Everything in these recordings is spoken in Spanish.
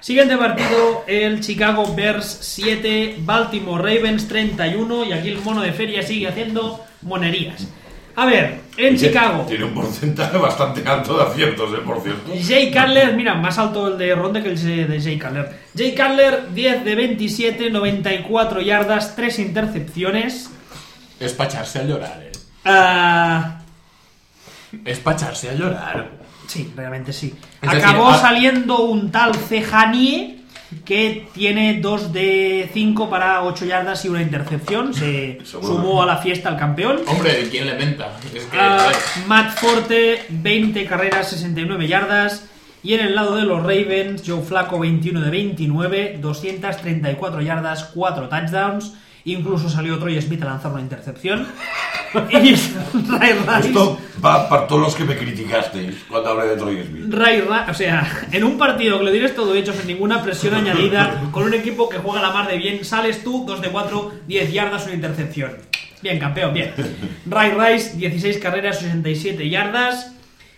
Siguiente partido, el Chicago Bears 7, Baltimore Ravens 31, y aquí el mono de feria sigue haciendo monerías. A ver, en Chicago... Tiene un porcentaje bastante alto de aciertos, por cierto. Jay Cutler, mira, más alto el de Ronde que el de Jay Cutler. Jay Cutler, 10 de 27, 94 yardas, 3 intercepciones. Es para echarse a llorar, Es para echarse a llorar. Sí, realmente sí. Es Acabó decir, saliendo un tal Cejanie que tiene 2 de 5 para 8 yardas y una intercepción. Se sumó a la fiesta el campeón. Hombre, ¿quién le menta? Es que, Matt Forte, 20 carreras, 69 yardas. Y en el lado de los Ravens, Joe Flacco, 21 de 29, 234 yardas, 4 touchdowns. Incluso salió Troy Smith a lanzar una intercepción. Y Ray Rice... Esto va para todos los que me criticasteis cuando hablé de Troy Smith. O sea, en un partido que lo tienes todo hecho sin ninguna presión añadida, con un equipo que juega la mar de bien, sales tú, 2 de 4, 10 yardas, una intercepción. Bien, campeón, bien. Ray Rice, 16 carreras, 67 yardas.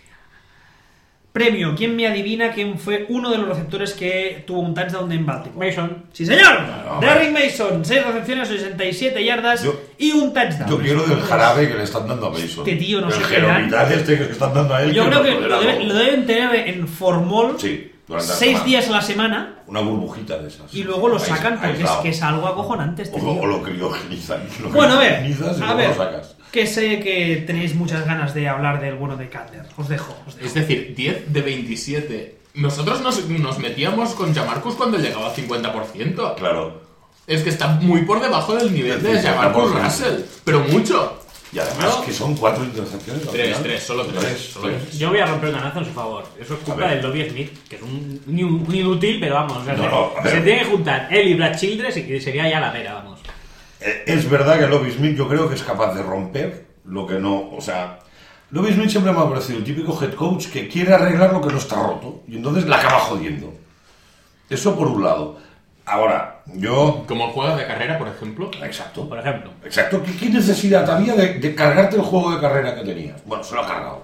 Premio, ¿quién me adivina quién fue uno de los receptores que tuvo un touchdown en Baltimore? Mason. ¡Sí, señor! No, Derrick Mason, 6 recepciones, 67 yardas y un touchdown. Yo quiero del jarabe que le están dando a Mason. Este tío no el sé qué gerovital que le están dando a él. Yo creo que no lo deben tener en formol, Sí, durante la 6 semana. días a la semana, Una burbujita de esas. y luego lo Ahí- sacan porque es aislado. que es algo acojonante este tío. O lo criogenizan. Lo Bueno, a ver, criogenizas y luego lo sacas. que sé que tenéis muchas ganas de hablar del bueno de Cutler. Os dejo. es decir, 10 de 27. Nosotros nos metíamos con Jamarcus cuando llegaba al 50%. Claro. Es que está muy por debajo del nivel de Sí, Jamarcus 50%. Russell. Pero mucho. Y además ¿No? que son 4 intercepciones. al Tres, final. solo tres. Yo voy a romper una lanza en su favor. Eso es culpa A ver. del Dobby Smith, que es un inútil, pero vamos. O sea, No, a ver. se tiene que juntar él y Brad Childress y sería ya la vera, vamos. Es verdad que Lovie Smith yo creo que es capaz de romper lo que no... O sea, Lovie Smith siempre me ha parecido el típico head coach que quiere arreglar lo que no está roto y entonces la acaba jodiendo. Eso por un lado. Ahora, yo... Como el juego de carrera, por ejemplo. Exacto. Por ejemplo. Exacto. ¿Qué necesidad había de cargarte el juego de carrera que tenías? Bueno, se lo ha cargado.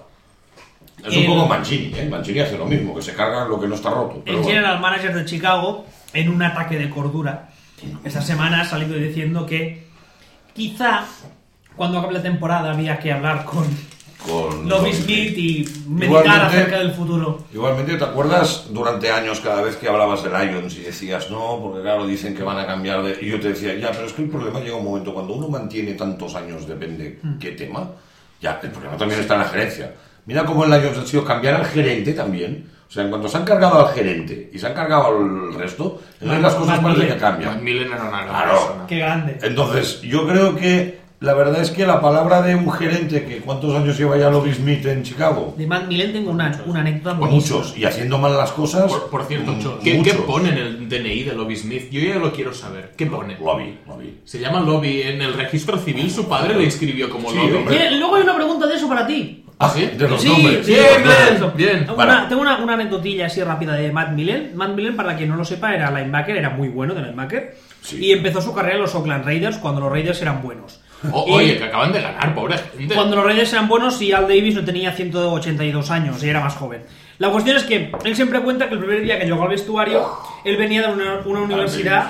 Es un poco Mancini, ¿eh? Mancini hace lo mismo, que se carga lo que no está roto. Pero El bueno. general manager de Chicago, en un ataque de cordura, esta semana ha salido diciendo que quizá cuando acabe la temporada había que hablar con Lovie Smith y meditar Igualmente- acerca del futuro. Igualmente, ¿te acuerdas durante años cada vez que hablabas de Lions y decías, no, porque claro, dicen que van a cambiar de... Y yo te decía, ya, pero es que el problema llega un momento, cuando uno mantiene tantos años, depende qué tema, ya, el problema también está en la gerencia. Mira cómo en Lions ha sido cambiar al gerente también. O sea, en cuanto se han cargado al gerente y se han cargado al resto, entonces las cosas parece que cambian. Millen era una gran Claro. persona. Qué grande. Entonces, yo creo que la verdad es que la palabra de un gerente que ¿cuántos años lleva ya Lovie Smith en Chicago? De Matt Millen tengo una anécdota Pues buenísima. muchos, y haciendo mal las cosas. Por cierto, muchos. ¿qué pone en el DNI de Lovie Smith? Yo ya lo quiero saber. ¿Qué pone? Lo vi. Se llama Lobby. En el registro civil su padre le inscribió como Sí, Lobby. hombre. Luego hay una pregunta de eso para ti. ¿Ah, sí? De los Sí, nombres. sí, Bien, de los bien, nombres. bien. Tengo una anécdotilla así rápida de Matt Millen. Matt Millen, para quien no lo sepa, era linebacker, era muy bueno de linebacker. Sí. Y empezó su carrera en los Oakland Raiders cuando los Raiders eran buenos. Y Oye, que acaban de ganar, pobre gente. cuando los Raiders eran buenos y Al Davis no tenía 182 años y era más joven. La cuestión es que él siempre cuenta que el primer día que llegó al vestuario, él venía de una universidad...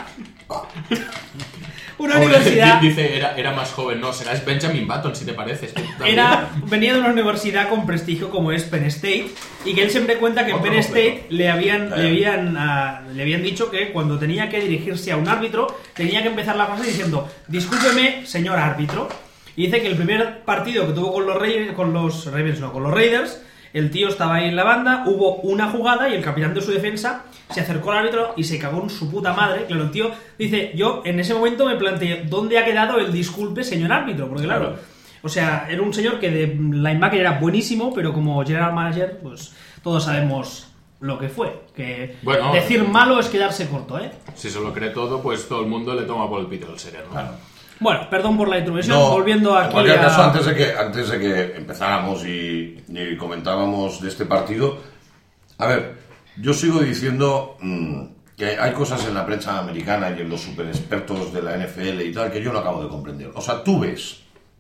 Una Pobre, universidad... Dice, era más joven. No, será Benjamin Button, si te parece. Es que también- Venía de una universidad con prestigio como es Penn State, y que él siempre cuenta que en Otro Penn completo. State le habían dicho que cuando tenía que dirigirse a un árbitro tenía que empezar la frase diciendo: discúlpeme, señor árbitro. Y dice que el primer partido que tuvo con los Raiders, el tío estaba ahí en la banda, hubo una jugada y el capitán de su defensa se acercó al árbitro y se cagó en su puta madre. Claro, el tío dice: yo en ese momento me planteé, ¿dónde ha quedado el disculpe, señor árbitro? Porque claro, o sea, era un señor que de linebacker era buenísimo, pero como general manager, pues todos sabemos lo que fue. Que Bueno, decir malo es quedarse corto, ¿eh? Si se lo cree todo, pues todo el mundo le toma por el pito del sereno. Claro. Bueno, perdón por la introducción, No, volviendo aquí en cualquier a... caso, antes de que empezáramos y comentábamos de este partido, a ver, yo sigo diciendo que hay cosas en la prensa americana y en los super expertos de la NFL y tal que yo no acabo de comprender. O sea, tú ves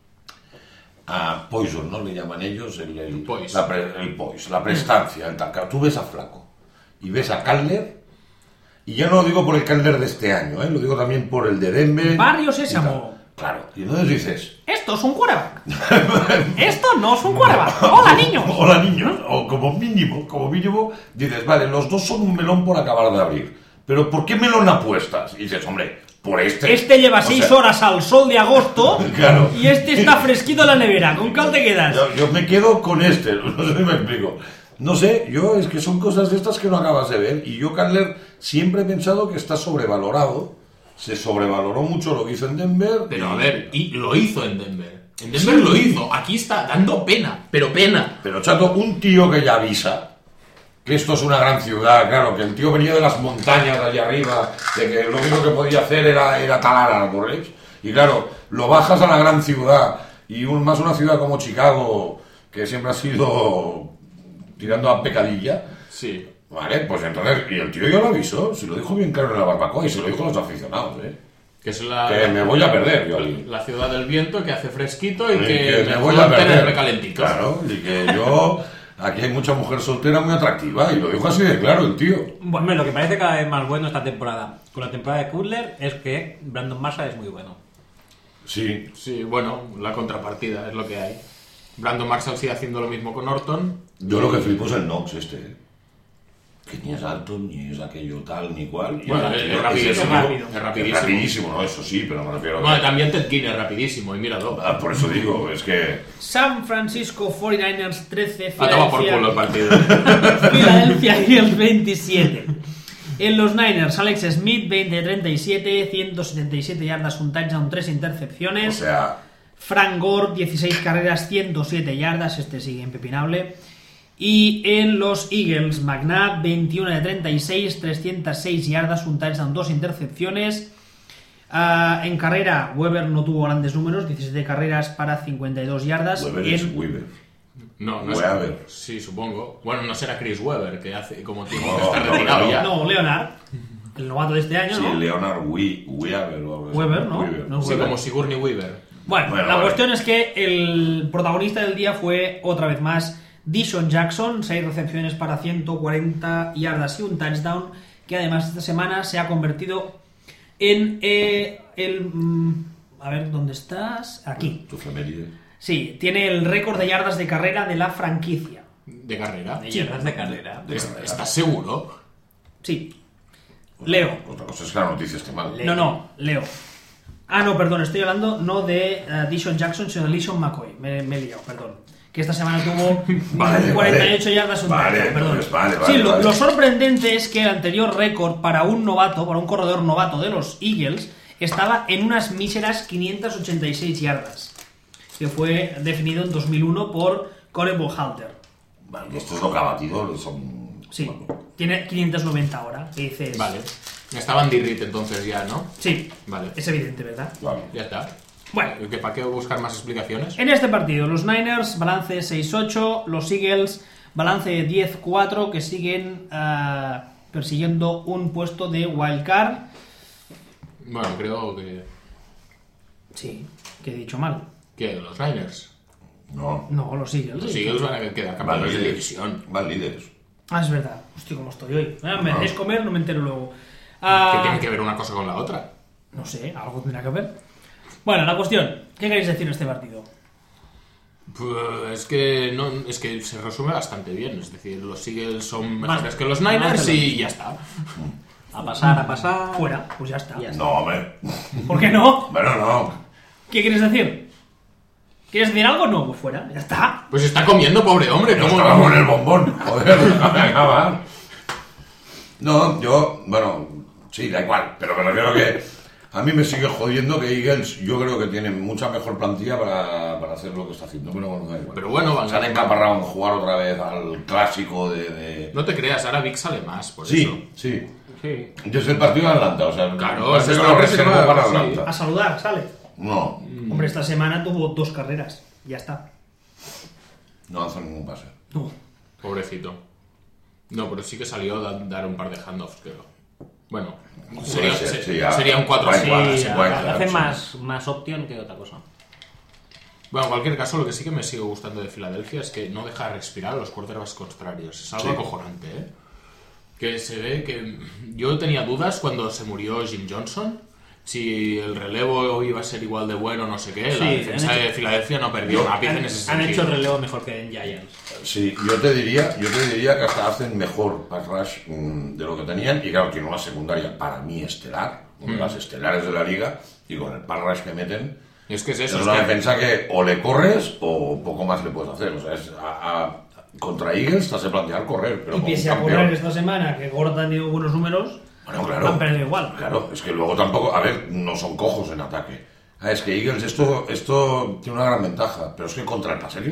a Poison, ¿no? Le llaman ellos el Poise. el Poise, la prestancia, el tal. Tú ves a Flaco y ves a Cutler Y ya no lo digo por el Candler de este año, lo digo también por el de Denver. Barrio y Sésamo. tal. Claro, y entonces dices... Esto es un quarterback. Esto no es un quarterback. Hola, niños. Hola, niños. O como mínimo, dices, vale, los dos son un melón por acabar de abrir. Pero ¿por qué melón apuestas? Y dices, hombre, por este. Este lleva O 6 sea, horas al sol de agosto. Claro. Y este está fresquito en la nevera. ¿Con cuál te quedas? Yo me quedo con este, no sé si me explico. No sé, yo es que son cosas de estas que no acabas de ver. Y yo, Candler, siempre he pensado que está sobrevalorado. Se sobrevaloró mucho lo que hizo en Denver. Pero a ver, y lo hizo en Denver. En Denver lo hizo. Aquí está dando pena, pero pena. Pero, chato, un tío que ya avisa que esto es una gran ciudad, claro, que el tío venía de las montañas de allá arriba, de que lo único que podía hacer era talar árboles. Y claro, lo bajas a la gran ciudad, y más una ciudad como Chicago, que siempre ha sido tirando a pecadilla. Sí. Vale, pues entonces, y el tío ya lo avisó, se lo dijo bien claro en la barbacoa y se lo dijo a los aficionados, Que es que me voy a perder yo allí. la ciudad del viento, que hace fresquito y Y que me mejor voy a perder. tenerme calentito. Claro, y que yo, aquí hay mucha mujer soltera muy atractiva, y lo dijo así de claro el tío. Bueno, lo que parece cada vez más bueno esta temporada con la temporada de Cutler es que Brandon Marshall es muy bueno. Sí, Sí, bueno, la contrapartida es lo que hay. Brandon Marshall sigue haciendo lo mismo con Orton. yo lo que flipo es el Knox que ni es alto, ni es aquello tal, ni cual. Y Bueno, el es tío rapidísimo, ese tío- es rapidísimo. Es rapidísimo, ¿no? Eso sí, pero me refiero Bueno, también Ted Ginn es rapidísimo, y míralo. Por eso digo, es que... San Francisco 49ers 13. Ha tomado por culo el partido. Philadelphia Eagles 27. En los Niners, Alex Smith 20-37, 177 yardas, un touchdown, 3 O intercepciones. sea, Frank Gore 16 carreras, 107 yardas, este sigue impepinable. Y en los Eagles, McNabb 21-36, 306 yardas, un touchdown, 2 intercepciones. En carrera, Weber no tuvo grandes números, 17 carreras para 52 yardas. Weber es Weber. No Weber. es. Sí, supongo. Bueno, no será Chris Weber, que hace como tiempo No, que está no, retirado no. ya. No, Leonard, el novato de este año, Sí, ¿no? Leonard Weber. Weber, ¿no? No Sí, Weber. como Sigourney Weaver. Bueno, la vale. cuestión es que el protagonista del día fue, otra vez más, Deshaun Jackson, 6 recepciones para 140 yardas y un touchdown, que además esta semana se ha convertido en a ver, ¿dónde estás? Aquí. Tu efeméride. Sí, tiene el récord de yardas de carrera de la franquicia. De carrera. De yardas de carrera. ¿Estás seguro? Sí. Leo. Otra cosa es que la noticia esté mal. No, Leo. Ah, no, perdón, estoy hablando no de Deshaun Jackson, sino de LeSean McCoy. Me he liado, perdón. Que esta semana tuvo Vale, 48 yardas, un Vale, touchdown, perdón. entonces, vale, Sí, vale. lo sorprendente es que el anterior récord para un novato, para un corredor novato de los Eagles, estaba en unas míseras 586 yardas, que fue definido en 2001 por Corey Buchalter. Vale, y esto es lo que ha batido. Son... Sí, bueno, tiene 590 ahora. ¿Qué dices? Vale. Estaba Andy Reid entonces ya, ¿no? Sí, Vale. es evidente, ¿verdad? vale. Ya está. Bueno, ¿Para qué buscar más explicaciones? en este partido, los Niners, balance 6-8, los Eagles, balance 10-4, que siguen persiguiendo un puesto de wildcard. Bueno, creo que... Sí, que he dicho mal. ¿Qué? ¿Los Niners? No. No, los Eagles. Los sí. Eagles van a quedar Van campeones de líderes. división. Van líderes. Ah, es verdad. Hostia, cómo estoy hoy. Me No. hacéis comer, no me entero luego. ¿Qué tiene que ver una cosa con la otra? No sé, algo tendrá que ver. Bueno, la cuestión. ¿Qué queréis decir de este partido? Pues es que no, es que se resume bastante bien. Es decir, los Eagles son mejores Más- que los más Niners de lo y ya está. A pasar. Fuera, pues ya está. Ya está. No, hombre. ¿Por qué no? Bueno, no. ¿Qué quieres decir? ¿Quieres decir algo? No, pues fuera, ya está. Pues está comiendo, pobre hombre. No ¿Cómo estaba con el bombón. Joder, venga, va. No, yo, bueno, sí, da igual. Pero me refiero que a mí me sigue jodiendo que Eagles, yo creo que tienen mucha mejor plantilla para hacer lo que está haciendo. Pero bueno, da igual. Pero bueno, van Se han encaparrado en jugar otra vez al clásico de... No te creas, ahora Vic sale más, por eso. Sí, sí. Sí. Desde el partido de Atlanta, o sea, Claro, parece es que lo reserva, reservo para sí. Atlanta. A saludar, sale. No, Hombre, esta semana tuvo 2 carreras. Ya está. no lanzó ningún pase. No. Pobrecito. No, pero sí que salió a dar un par de handoffs, creo. Bueno, sería, Puede ser, se- sí, ya. sería un 4 Guay, guay, Sí, sí, guay, claro, hace sí. más opción que otra cosa. Bueno, en cualquier caso, lo que sí que me sigue gustando de Filadelfia es que no deja respirar a los quarterbacks contrarios. Es algo Sí. acojonante, ¿eh? Que se ve que... Yo tenía dudas cuando se murió Jim Johnson, si el relevo iba a ser igual de bueno, no sé qué. Sí, la defensa de Filadelfia no perdió una pieza en ese sentido. Han hecho el relevo mejor que en Giants. Sí, yo te diría que hasta hacen mejor pass rush de lo que tenían, y claro, tienen una secundaria para mí estelar, una de las estelares de la liga, y con el pass rush que meten, Es que es eso. es una defensa que o le corres o poco más le puedes hacer. O sea, contra Eagles te hace plantear correr, pero Y como pese un a correr campeón. esta semana, que Gordon dio buenos números, Bueno, claro. han perdido igual. Claro, es que luego tampoco, a ver, no son cojos en ataque. Es que Eagles esto tiene una gran ventaja, pero es que contra el pase hay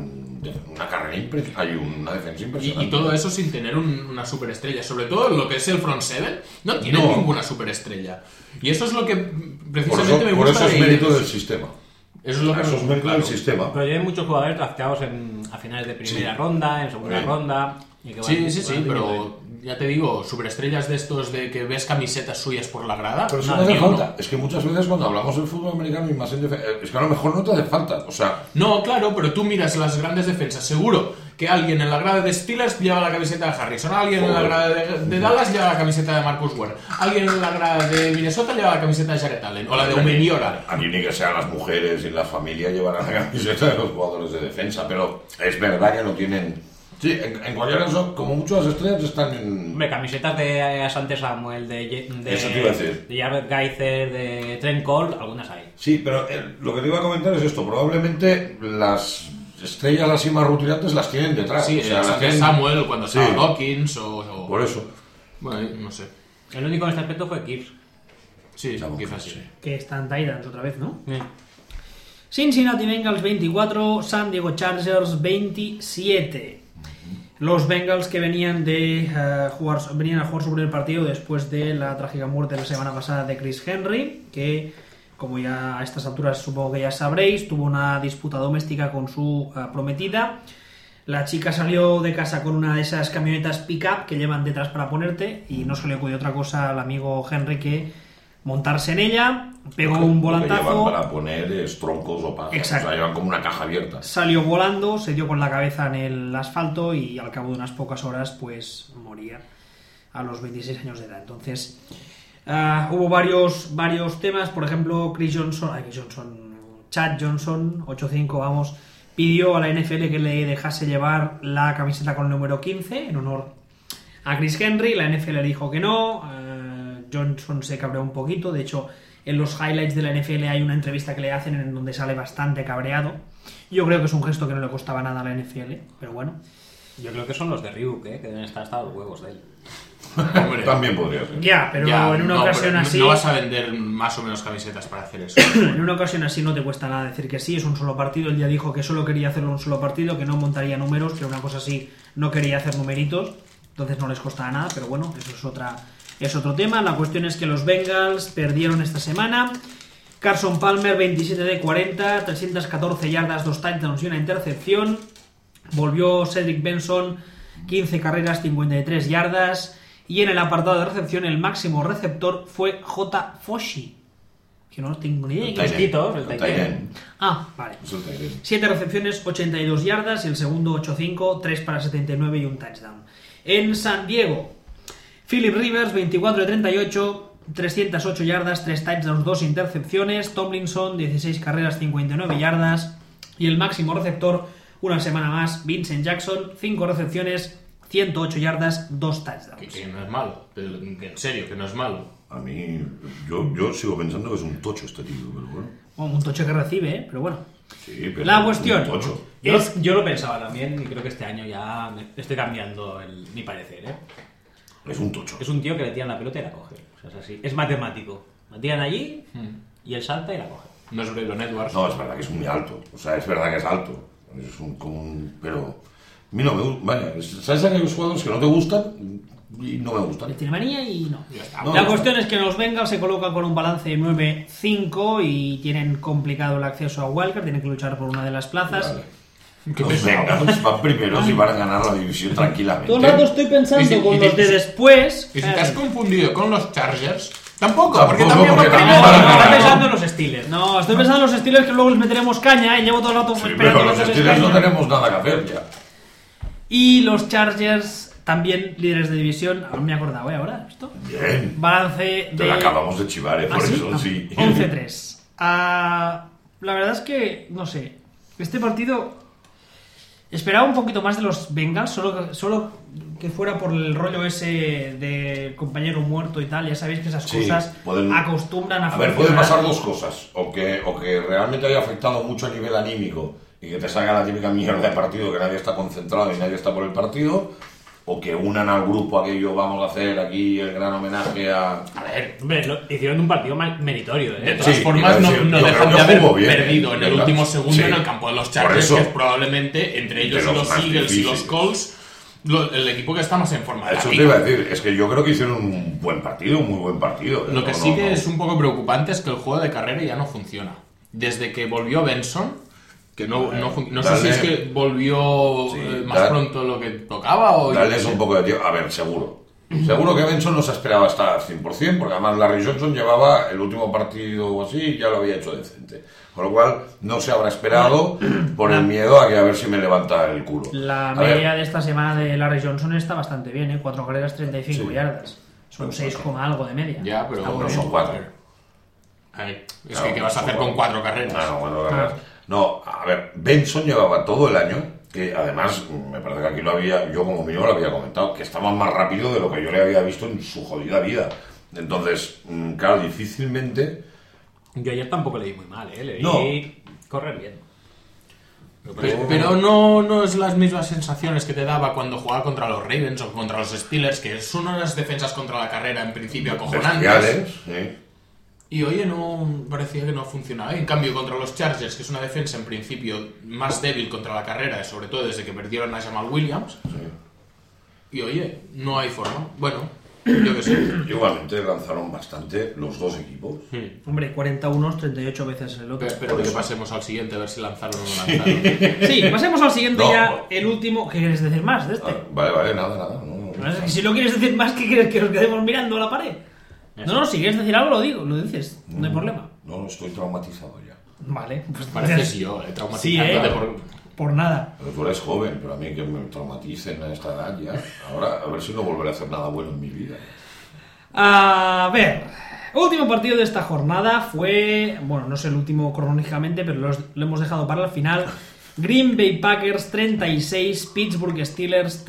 una carrera hay una defensa impresionante. Y todo eso sin tener una superestrella. Sobre todo lo que es el front seven, no tiene No. ninguna superestrella. Y eso es lo que Por precisamente eso, me por gusta eso es de mérito Eagles. del sistema. Eso es lo que Eso me es gusta, mérito del sistema. Pero ya hay muchos jugadores drafteados a finales de primera ronda, en segunda Sí. ronda. Y que Sí, van- sí, sí, van pero ya te digo, superestrellas de estos de que ves camisetas suyas por la grada. Pero eso no, no hace ni uno. falta. Es que muchas veces cuando hablamos del fútbol americano y más en defensa, es que a lo mejor no te hace falta. O sea, No, claro, pero tú miras las grandes defensas. Seguro que alguien en la grada de Steelers lleva la camiseta de Harrison, alguien en la Joder. grada de Dallas lleva la camiseta de Marcus Ware, alguien en la grada de Minnesota lleva la camiseta de Jared Allen, o la de Omeniora. aquí ni que sean las mujeres y la familia llevarán la camiseta de los jugadores de defensa, pero es verdad que no tienen... Sí, en cualquier caso, como muchas estrellas están en... Hombre, camisetas de Asante Samuel, de Eso te iba a decir. de Jared Geiser, de Trent Cole, algunas hay. Sí, pero lo que te iba a comentar es esto. Probablemente las estrellas así más rutinantes las tienen detrás. Sí, o sea, las de tienen... Samuel cuando Sí. estaba Dawkins o... Por eso. Bueno, no sé. El único en este aspecto fue Gibbs. Sí, Samuel, quizás sí. Que están Titans otra vez, ¿no? Sí. Cincinnati Bengals 24, San Diego Chargers 27. Los Bengals que venían a jugar su primer partido después de la trágica muerte la semana pasada de Chris Henry, que, como ya a estas alturas supongo que ya sabréis, tuvo una disputa doméstica con su prometida. La chica salió de casa con una de esas camionetas pick-up que llevan detrás para ponerte, y no se le ocurrió otra cosa al amigo Henry que montarse en ella, pegó un Lo que llevan volantazo, para poner troncos o pajas. Exacto. O sea, llevan como una caja abierta. salió volando, se dio con la cabeza en el asfalto y al cabo de unas pocas horas pues moría a los 26 años de edad. Entonces hubo varios temas, por ejemplo Chad Johnson 8-5 vamos, pidió a la NFL que le dejase llevar la camiseta con el número 15 en honor a Chris Henry. La NFL le dijo que no. Johnson se cabreó un poquito, de hecho en los highlights de la NFL hay una entrevista que le hacen en donde sale bastante cabreado. Yo creo que es un gesto que no le costaba nada a la NFL, pero bueno. Yo creo que son los de Ryuk, que deben estar hasta los huevos de él. Hombre, También podría ser. Ya, pero ya, en una no, ocasión pero así... no vas a vender más o menos camisetas para hacer eso. En una ocasión así no te cuesta nada decir que sí, es un solo partido. Él ya dijo que solo quería hacerlo un solo partido, que no montaría números, que una cosa así no quería hacer numeritos, entonces no les costaba nada, pero bueno, eso es otro tema. La cuestión es que los Bengals perdieron esta semana. Carson Palmer 27 de 40, 314 yardas, 2 touchdowns y una intercepción. Volvió Cedric Benson, 15 carreras, 53 yardas. Y en el apartado de recepción el máximo receptor fue J. Foshi, que no tengo ni idea de quién es. Titos, el Tight Titan. end. Ah, vale. Es el tight end. 7 recepciones, 82 yardas, y el segundo 8-5, 3 para 79 y un touchdown. En San Diego, Philip Rivers, 24 de 38, 308 yardas, 3 touchdowns, 2 intercepciones. Tomlinson, 16 carreras, 59 yardas. Y el máximo receptor, una semana más, Vincent Jackson, 5 recepciones, 108 yardas, 2 touchdowns. Que no es malo, pero que en serio, que no es malo. A mí, yo sigo pensando que es un tocho este tío, pero bueno. Bueno, un tocho que recibe, pero bueno. Sí, pero La cuestión un tocho. Yo lo pensaba también y creo que este año ya estoy cambiando mi parecer, ¿eh? Es un tocho. Es un tío que le tiran la pelota y la coge. O sea, es así. Es matemático. La tiran allí y él salta y la coge. No es Braylon Edwards. No, es verdad que es muy alto. O sea, es verdad que es alto. Es como un... Pero... A mí no me gusta. Vaya, ¿sabes aquellos jugadores que no te gustan? Y no me gustan. Le tiene manía y no. Ya está. No, La no. cuestión es que los Bengals se colocan con un balance de 9-5 y tienen complicado el acceso a Wildcard, tienen que luchar por una de las plazas. Vale. Qué Los pesado. Bengals van primeros y van a ganar la división tranquilamente. Todo el rato estoy pensando Y si- con y los si- de después. Y si te has confundido con los Chargers, tampoco, Tampoco, porque también porque van también primero. van a Está ganar. pensando en los Steelers. No, estoy pensando en los Steelers que luego les meteremos caña y llevo todo el rato Sí, esperando pero que los les Steelers no caña. tenemos nada que hacer ya. Y los Chargers También líderes de división, aún me he acordado, ahora, ¿has visto? Bien. Balance Te de... la acabamos de chivar, por ¿Ah, sí? eso, No, sí. 11-3. La verdad es que, no sé, este partido esperaba un poquito más de los Bengals, solo que fuera por el rollo ese de compañero muerto y tal. Ya sabéis que esas Sí, cosas pueden- acostumbran a A ver, funcionar. pueden pasar dos cosas. O que realmente haya afectado mucho a nivel anímico y que te salga la típica mierda de partido que nadie está concentrado y nadie está por el partido. O que unan al grupo aquello, vamos a hacer aquí el gran homenaje a... A ver, Hombre, hicieron un partido meritorio, de ¿eh? todas Sí, formas, iba a decir, no yo dejan creo de que haber jugó bien, perdido en el ¿verdad? último segundo Sí. en el campo de los Por Chargers, eso. que es probablemente entre ellos De y los los más Eagles y los difíciles. Colts el equipo que está más en forma. de la Eso te liga. iba a decir, es que yo creo que hicieron un buen partido, un muy buen partido. Lo que No, sí no, que no. es un poco preocupante es que el juego de carrera ya no funciona. Desde que volvió Benson, que no sé si es que volvió Sí, más pronto de lo que tocaba o... yo qué Darles sé. un poco de tiempo. A ver, seguro. Seguro que Benson no se esperaba estar al 100%, porque además Larry Johnson llevaba el último partido o así y ya lo había hecho decente. Con lo cual, no se habrá esperado por el miedo a que a ver si me levanta el culo. La A ver, media de esta semana de Larry Johnson está bastante bien, ¿eh? 4 carreras, 35 Sí. yardas. Son 6, algo de media. Ya, pero Está muy no bien. son 4. Ay, es Claro, que ¿qué vas a son hacer con 4 carreras? No, bueno, no, a ver, Benson llevaba todo el año, que además, me parece que aquí yo como mínimo lo había comentado, que estaba más rápido de lo que yo le había visto en su jodida vida. Entonces, claro, difícilmente... Yo ayer tampoco le di muy mal, ¿eh? Le di No. correr bien. Pero no es las mismas sensaciones que te daba cuando jugaba contra los Ravens o contra los Steelers, que son unas defensas contra la carrera en principio acojonantes. Bestiales, sí. Y oye, no parecía que no funcionaba. En cambio, contra los Chargers, que es una defensa en principio más débil contra la carrera, sobre todo desde que perdieron a Jamal Williams. Y oye, no hay forma. Bueno, yo qué sé. Igualmente lanzaron bastante los dos equipos. Hombre, 41, 38 veces el otro. Pero que pasemos al siguiente a ver si lanzaron o no lanzaron. Sí, pasemos al siguiente No. ya, el último. ¿Qué quieres decir más de este? Vale, nada. No. Es que si no quieres decir más, ¿qué quieres que nos quedemos mirando a la pared? No, si quieres decir algo, lo dices, no hay problema. No, estoy traumatizado ya. Vale, pues Pareces yo, traumatizándote Sí, por nada. Pero tú eres joven, pero a mí que me traumaticen a esta edad ya. Ahora, a ver si no volveré a hacer nada bueno en mi vida. A ver, último partido de esta jornada fue, bueno, no sé el último cronológicamente, pero lo hemos dejado para el final. Green Bay Packers 36, Pittsburgh Steelers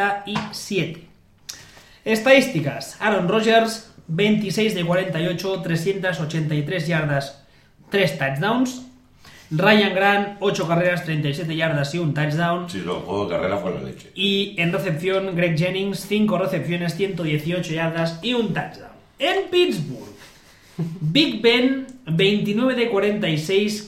37. Estadísticas: Aaron Rodgers 26 de 48, 383 yardas, 3 touchdowns. Ryan Grant 8 carreras, 37 yardas y un touchdown. Sí, el juego de carrera fue la leche. Y en recepción, Greg Jennings, 5 recepciones, 118 yardas y un touchdown. En Pittsburgh, Big Ben, 29 de 46,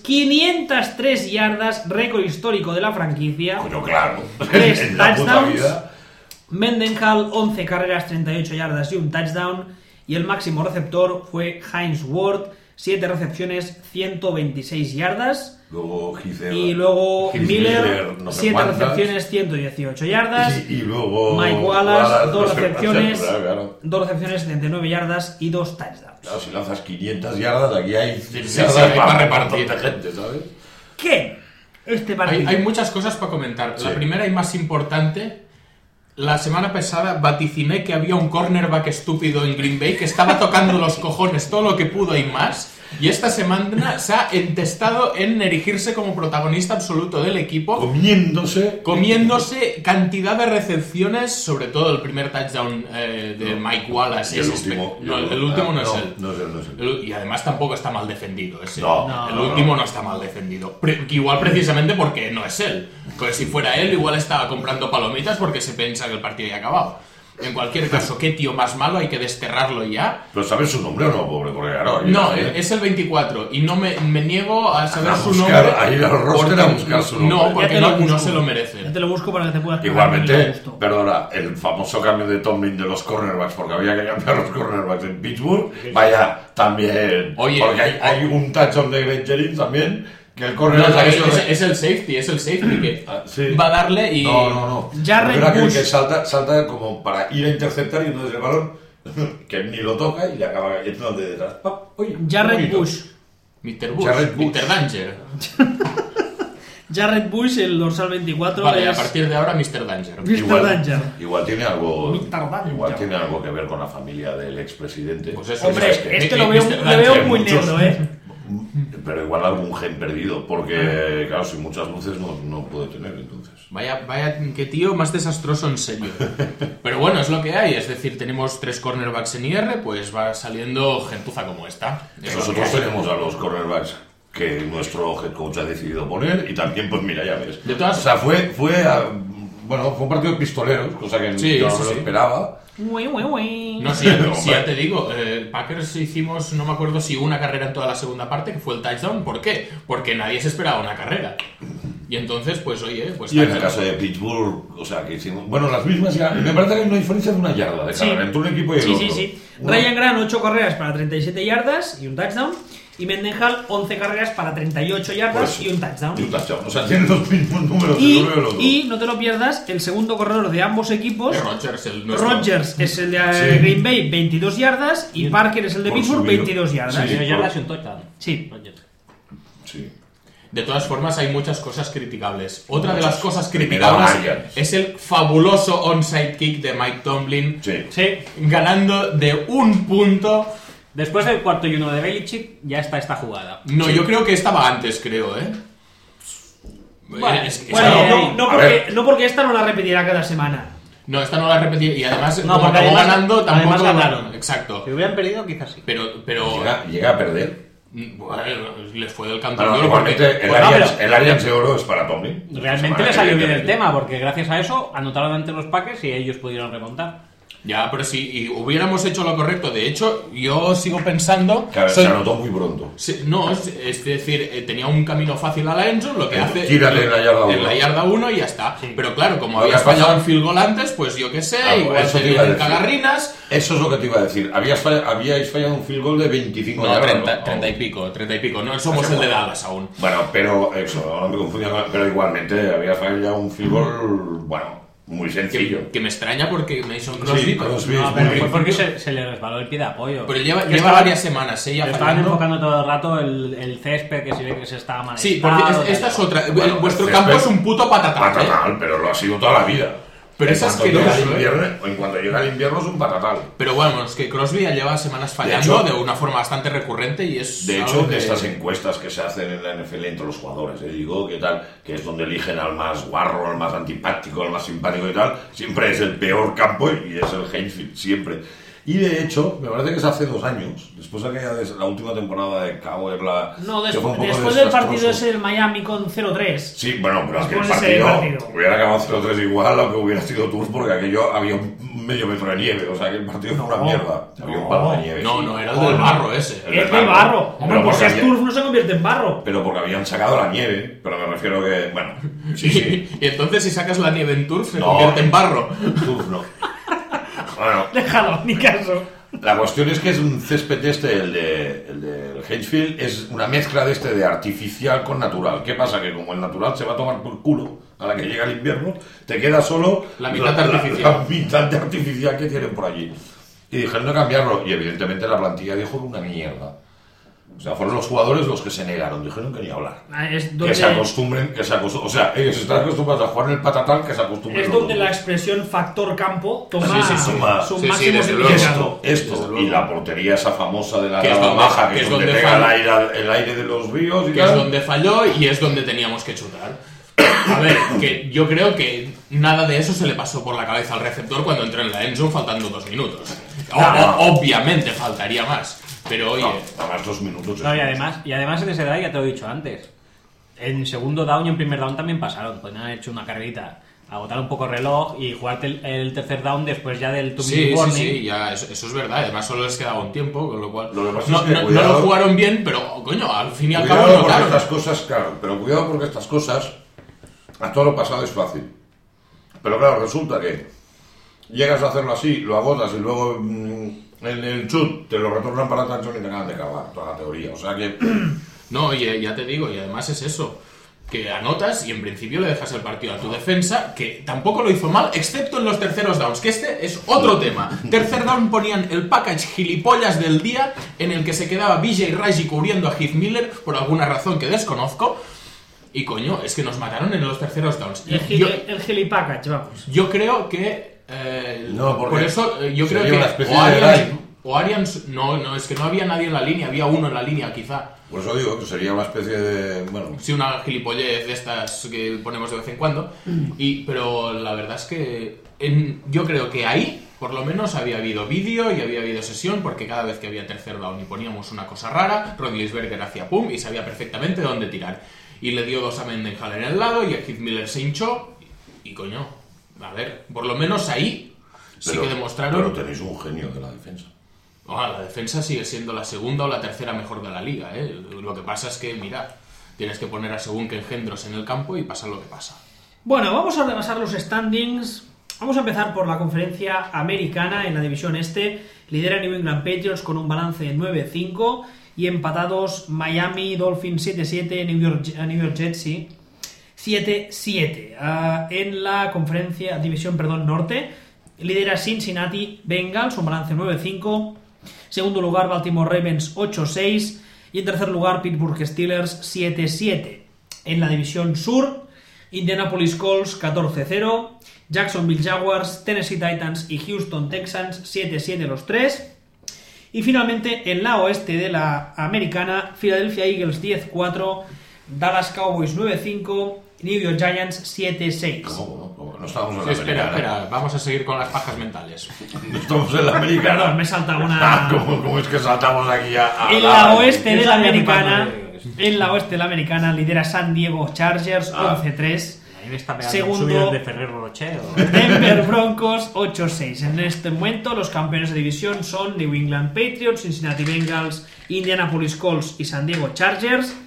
503 yardas, récord histórico de la franquicia. Coño, claro. 3 En la puta touchdowns. vida. Mendenhall, 11 carreras, 38 yardas y un touchdown. Y el máximo receptor fue Hines Ward, 7 recepciones, 126 yardas. Luego Heath Y luego Heath Miller, no sé 7 cuántas. recepciones, 118 yardas. Y luego Mike Wallace, 2 no sé recepciones, cuántas, claro. 2 recepciones, 79 yardas y 2 touchdowns. Claro, si lanzas 500 yardas, aquí hay sí, yardas hay para para repartir. tanta gente, ¿sabes? ¿Qué? Este partido. Hay muchas cosas para comentar. La Sí. primera y más importante, la semana pasada vaticiné que había un cornerback estúpido en Green Bay que estaba tocando los cojones todo lo que pudo y más. Y esta semana se ha entestado en erigirse como protagonista absoluto del equipo, comiéndose cantidad de recepciones, sobre todo el primer touchdown de Mike Wallace. Y el es último. no, el último no es él. No es él. Y además tampoco está mal defendido ese. No, el no, último no está mal defendido. Igual precisamente porque no es él. Pues si fuera él, igual estaba comprando palomitas porque se piensa que el partido ya ha acabado. En cualquier caso, qué tío más malo, hay que desterrarlo ya. ¿Pero sabes su nombre o no, pobre? Porque claro... No, es el 24 y no me niego a saber A su buscar, nombre. a ir al roster porque- a buscar su nombre. No, Ya porque te lo no busco. se lo merece. Ya te lo busco para que te puedas quedar Igualmente, con el gusto. perdona, el famoso cambio de Tomlin de los cornerbacks, porque había que cambiar los cornerbacks en Pittsburgh, vaya, también... Oye, porque hay un touchdown de Greg Jennings también, que el No, cornerback... no, ha hecho- es el safety que Ah, sí. va a darle y... No. Jared Pero aquel Bush. que salta como para ir a interceptar y entonces el balón, que ni lo toca y le acaba cayendo de detrás. ¡Pap! Oye, Jared bonito. Bush. Mr. Bush, Jared Bush. Mr. Danger. Jared Bush, el dorsal 24. Vale, es... a partir de ahora Mr. Danger. Mr. Danger. Igual tiene algo. Mr. Danger. Igual tiene algo que ver con la familia del expresidente. Pues eso, Hombre, ¿sabes qué? este Mi- lo veo, Mr. le veo Danger, muy muchos- negro, Pero igual algún gen perdido, porque claro, sin muchas luces no puede tener, entonces. Vaya, qué tío más desastroso, en serio. Pero bueno, es lo que hay. Es decir, tenemos 3 cornerbacks en IR, pues va saliendo gentuza como esta. Es lo Nosotros que hay. tenemos a los cornerbacks que nuestro head coach ha decidido poner, y también, pues mira, ya ves. De todas- O sea, fue un partido de pistoleros, cosa que Sí, yo no sí, me lo sí. esperaba. ¿eh? No, sí, Pero, sí, hombre. ya te digo, Packers hicimos, no me acuerdo si una carrera en toda la segunda parte, que fue el touchdown. ¿Por qué? Porque nadie se esperaba una carrera. Y entonces, pues oye, pues Y en el touchdown. caso de Pittsburgh, o sea, que hicimos. Bueno, las mismas ya. Me parece que hay una diferencia de 1 yarda de Sí. carrera entre un equipo y el Sí, otro. sí, sí. Una- Ryan Grant, 8 carreras para 37 yardas y un touchdown. Y Mendenhall, 11 carreras para 38 yardas Pues, y un touchdown. Y un touchdown. O sea, tienen los mismos números Y, el uno y el otro. y no te lo pierdas, el segundo corredor de ambos equipos, Rodgers, el nuestro. Rodgers es el de Sí. Green Bay, 22 yardas, y Parker es el de Por Pittsburgh, subido. 22 yardas. Sí. Tiene yardas y un touchdown. Sí. Rodgers. Sí. De todas formas, hay muchas cosas criticables. Otra de Muchas. las cosas Primero criticables Arians. es el fabuloso onside kick de Mike Tomlin, Sí. Sí. ganando de 1 punto. Después del 4-1 de Belichick, ya está esta jugada. No, yo creo que estaba antes, creo, Bueno, Es- Bueno, Bueno, no, a ver. no porque esta no la repetirá cada semana. No, esta no la repetí. Y además, No, como porque acabó además- ganando, tampoco además ganaron. Exacto. Si hubieran perdido, quizás sí. Pero Llega a perder. bueno, les fue del Bueno, canto. igualmente, el Bueno, Arians pero- el Arians de oro es para Tomlin. Realmente Semana le que salió viene. bien el tema, porque gracias a eso anotaron ante los Packers y ellos pudieron remontar. Ya, pero si hubiéramos hecho lo correcto, de hecho, yo sigo pensando. Que soy- se anotó muy pronto. Sí, no, es decir, tenía un camino fácil a la endzone, lo que hace... Tírale en la yarda en uno. la yarda 1 y ya está. Sí. Pero claro, como Lo habías que ha pasado- fallado un field goal antes, pues yo qué sé, Ah, igual eso te te iba a vienen decir. cagarrinas. Eso es lo que te iba a decir. Habíais fallado un field goal de 25 No, yardas. 30 y pico, 30 y pico. No somos el de Dallas aún. Bueno, pero eso, ahora me confundía con... Pero igualmente había fallado un field goal, bueno, muy sencillo. Que me extraña porque Mason Crosby... Sí, Crosby No, es pero muy- fue porque se le resbaló el pie de apoyo. Pero lleva Que estaban- varias semanas, ya Estaban fallando. enfocando todo el rato el césped, que se ve que se estaba mal. Sí, porque esta es otra. Bueno, Vuestro el campo césped- es un puto patatal. Patatal, pero lo ha sido toda la vida. Pero es En cuanto asqueroso, llega el invierno, en cuanto llega el invierno es un patatal. Pero bueno, es que Crosby ya lleva semanas fallando De de, hecho- una forma bastante recurrente y es. De algo hecho, que- de estas encuestas que se hacen en la NFL entre los jugadores, digo, que tal, que es donde eligen al más guarro, al más antipático, al más simpático y tal, siempre es el peor campo y es el Heinfield, siempre. Y de hecho, me parece que es hace 2 años, después de aquella de la última temporada de Cowher, No, que fue un poco después del partido desastroso. ese del Miami con 0-3. Sí, bueno, pero aquel Después de ese partido, partido. hubiera acabado 0-3 igual, aunque hubiera sido Tours, porque aquello había un medio metro de nieve, o sea, que el partido fue una mierda. Había un palo de nieve. No, sí. no, era el del barro ese. El Es del de barro. Hombre, Pero pues si porque es había- turf no se convierte en barro. Pero porque habían sacado la nieve, pero me refiero que, bueno, sí, sí. Y entonces si sacas la nieve en turf se No. convierte en barro. Tours no. Bueno, Déjalo, ni caso. la cuestión es que es un césped el del Hedgefield, es una mezcla de artificial con natural. ¿Qué pasa? Que como el natural se va a tomar por culo a la que llega el invierno, te queda solo La mitad artificial. la mitad de artificial que tienen por allí. Y dijeron de cambiarlo, y evidentemente la plantilla dijo una mierda. O sea, fueron los jugadores los que se negaron, dijeron que ni hablar. Es Que donde, se acostumbren, o sea, ellos están acostumbrados a jugar en el patatal, que se acostumbren. es los donde la otros. expresión factor campo toma Sí, sí, toma- su sí, máximo desde luego. significado. Esto, Desde luego. y la portería esa famosa de la Que es grada donde- baja, que que es es donde donde pega falla. el aire de los ríos y Que es tal. donde falló y es donde teníamos que chutar. A ver, que yo creo que nada de eso se le pasó por la cabeza al receptor cuando entró en la endzone faltando 2 minutos. Obviamente faltaría más. Pero oye, No, además 2 minutos. No, es y además en ese drive, ya te lo he dicho antes, en segundo down y en primer down también pasaron. Podrían haber hecho una carrerita, agotar un poco el reloj y jugarte el tercer down después ya del 2 sí, minute sí, warning. sí, ya, eso es verdad. Además solo les quedaba un tiempo, con lo cual Lo que pasa no, es que no- no cuidado- lo jugaron bien, pero coño, al fin y al cabo Cuidado porque notaron. estas cosas, claro, pero cuidado porque estas cosas, a todo lo pasado es fácil. Pero claro, resulta que llegas a hacerlo así, lo agotas y luego en el chut te lo retornan para touchdown y te acaban de cagar toda la teoría. O sea que No, y ya te digo, y además es eso, que anotas y en principio le dejas el partido a tu defensa, que tampoco lo hizo mal, excepto en los terceros downs, que este es otro tema. Tercer down ponían el package gilipollas del día, en el que se quedaba BJ Raji cubriendo a Heath Miller, por alguna razón que desconozco, Y coño, es que nos mataron en los terceros downs. El gilipackage, vamos. Yo creo que... No, porque por eso yo creo sería que... una especie de drive. O Arians... No, es que no había nadie en la línea. Había uno en la línea, quizá. Por eso digo que sería una especie de... Bueno, Sí, una gilipollez de estas que ponemos de vez en cuando. Pero la verdad es que yo creo que ahí, por lo menos, había habido vídeo y había habido sesión, porque cada vez que había tercer down y poníamos una cosa rara, Rodlisberger hacía pum y sabía perfectamente dónde tirar. Y le dio 2 a Mendenhall en el lado y a Keith Miller se hinchó. Y coño, a ver, por lo menos ahí sí que demostraron... Pero tenéis un genio de la defensa. La defensa sigue siendo la segunda o la tercera mejor de la liga, ¿eh? Lo que pasa es que, mira, tienes que poner a según qué engendros en el campo y pasa lo que pasa. Bueno, vamos a repasar los standings. Vamos a empezar por la conferencia americana en la división este. Lidera New England Patriots con un balance de 9-5 y empatados Miami Dolphins 7-7, New York Jets sí, 7-7. En la división norte, lidera Cincinnati Bengals, un balance 9-5. Segundo lugar, Baltimore Ravens 8-6. Y en tercer lugar, Pittsburgh Steelers 7-7. En la división sur, Indianapolis Colts 14-0. Jacksonville Jaguars, Tennessee Titans y Houston Texans 7-7 los tres. Y finalmente, en la oeste de la americana, Philadelphia Eagles 10-4. Dallas Cowboys 9-5. New York Giants 7-6. ¿Cómo? No estamos en la americana. Espera, vamos a seguir con las pajas mentales. No estamos en la americana. Perdón, me he saltado una... ¿Cómo es que saltamos aquí a En la oeste de la americana, lidera San Diego Chargers 11-3. Ahí me está pegando Segundo, subidas de Ferrero Rocher. Denver Broncos 8-6. En este momento los campeones de división son New England Patriots, Cincinnati Bengals, Indianapolis Colts y San Diego Chargers.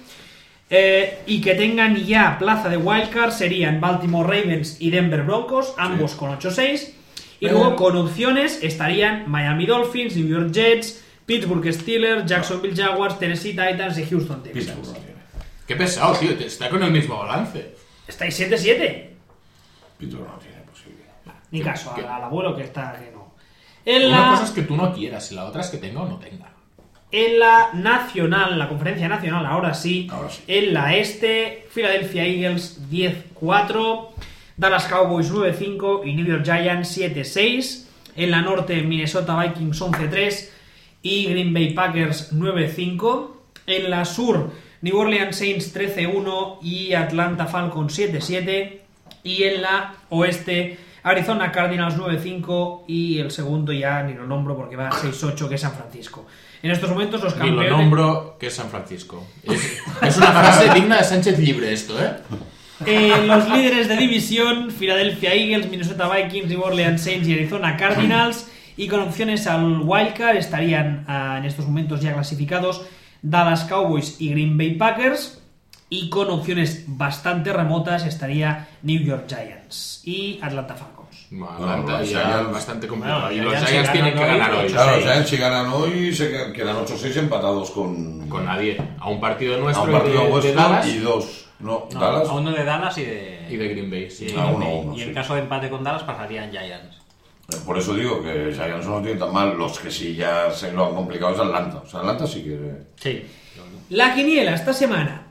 Y que tengan ya plaza de wildcard serían Baltimore Ravens y Denver Broncos, ambos con 8-6. Y luego con opciones estarían Miami Dolphins, New York Jets, Pittsburgh Steelers, Jacksonville Jaguars, Tennessee Titans y Houston Texans. Qué pesado, tío, está con el mismo balance. Estáis 7-7. Pittsburgh no tiene posibilidad. Ni caso al abuelo que está que no. Una cosa es que tú no quieras y la otra es que tenga o no tenga. En la nacional, la conferencia nacional, ahora sí. En la este, Philadelphia Eagles 10-4, Dallas Cowboys 9-5 y New York Giants 7-6. En la norte, Minnesota Vikings 11-3 y Green Bay Packers 9-5. En la sur, New Orleans Saints 13-1 y Atlanta Falcons 7-7. Y en la oeste, Arizona Cardinals 9-5 y el segundo ya ni lo nombro porque va 6-8, que es San Francisco. En estos momentos los campeones... Ni lo nombro, que es San Francisco. Es una frase digna de Sánchez Libre esto, ¿eh? Los líderes de división, Philadelphia Eagles, Minnesota Vikings, New Orleans Saints y Arizona Cardinals. Y con opciones al wildcard estarían en estos momentos ya clasificados Dallas Cowboys y Green Bay Packers. Y con opciones bastante remotas estaría New York Giants y Atlanta Falcons. Atlanta ya bastante complicado. Bueno, y los Giants Giants tienen que ganar hoy. Claro, los Giants si ganan hoy se quedan 8-6 empatados con nadie. A un partido a nuestro un partido de vuestro Dallas y dos. No, Dallas. a uno de Dallas y y de de Green Bay. Sí. y a uno, y en sí. caso de empate con Dallas pasarían Giants. Por eso digo que Giants no tiene tan mal. Los que sí ya se lo han complicado es Atlanta. O sea, Atlanta sí que... Sí. La quiniela esta semana.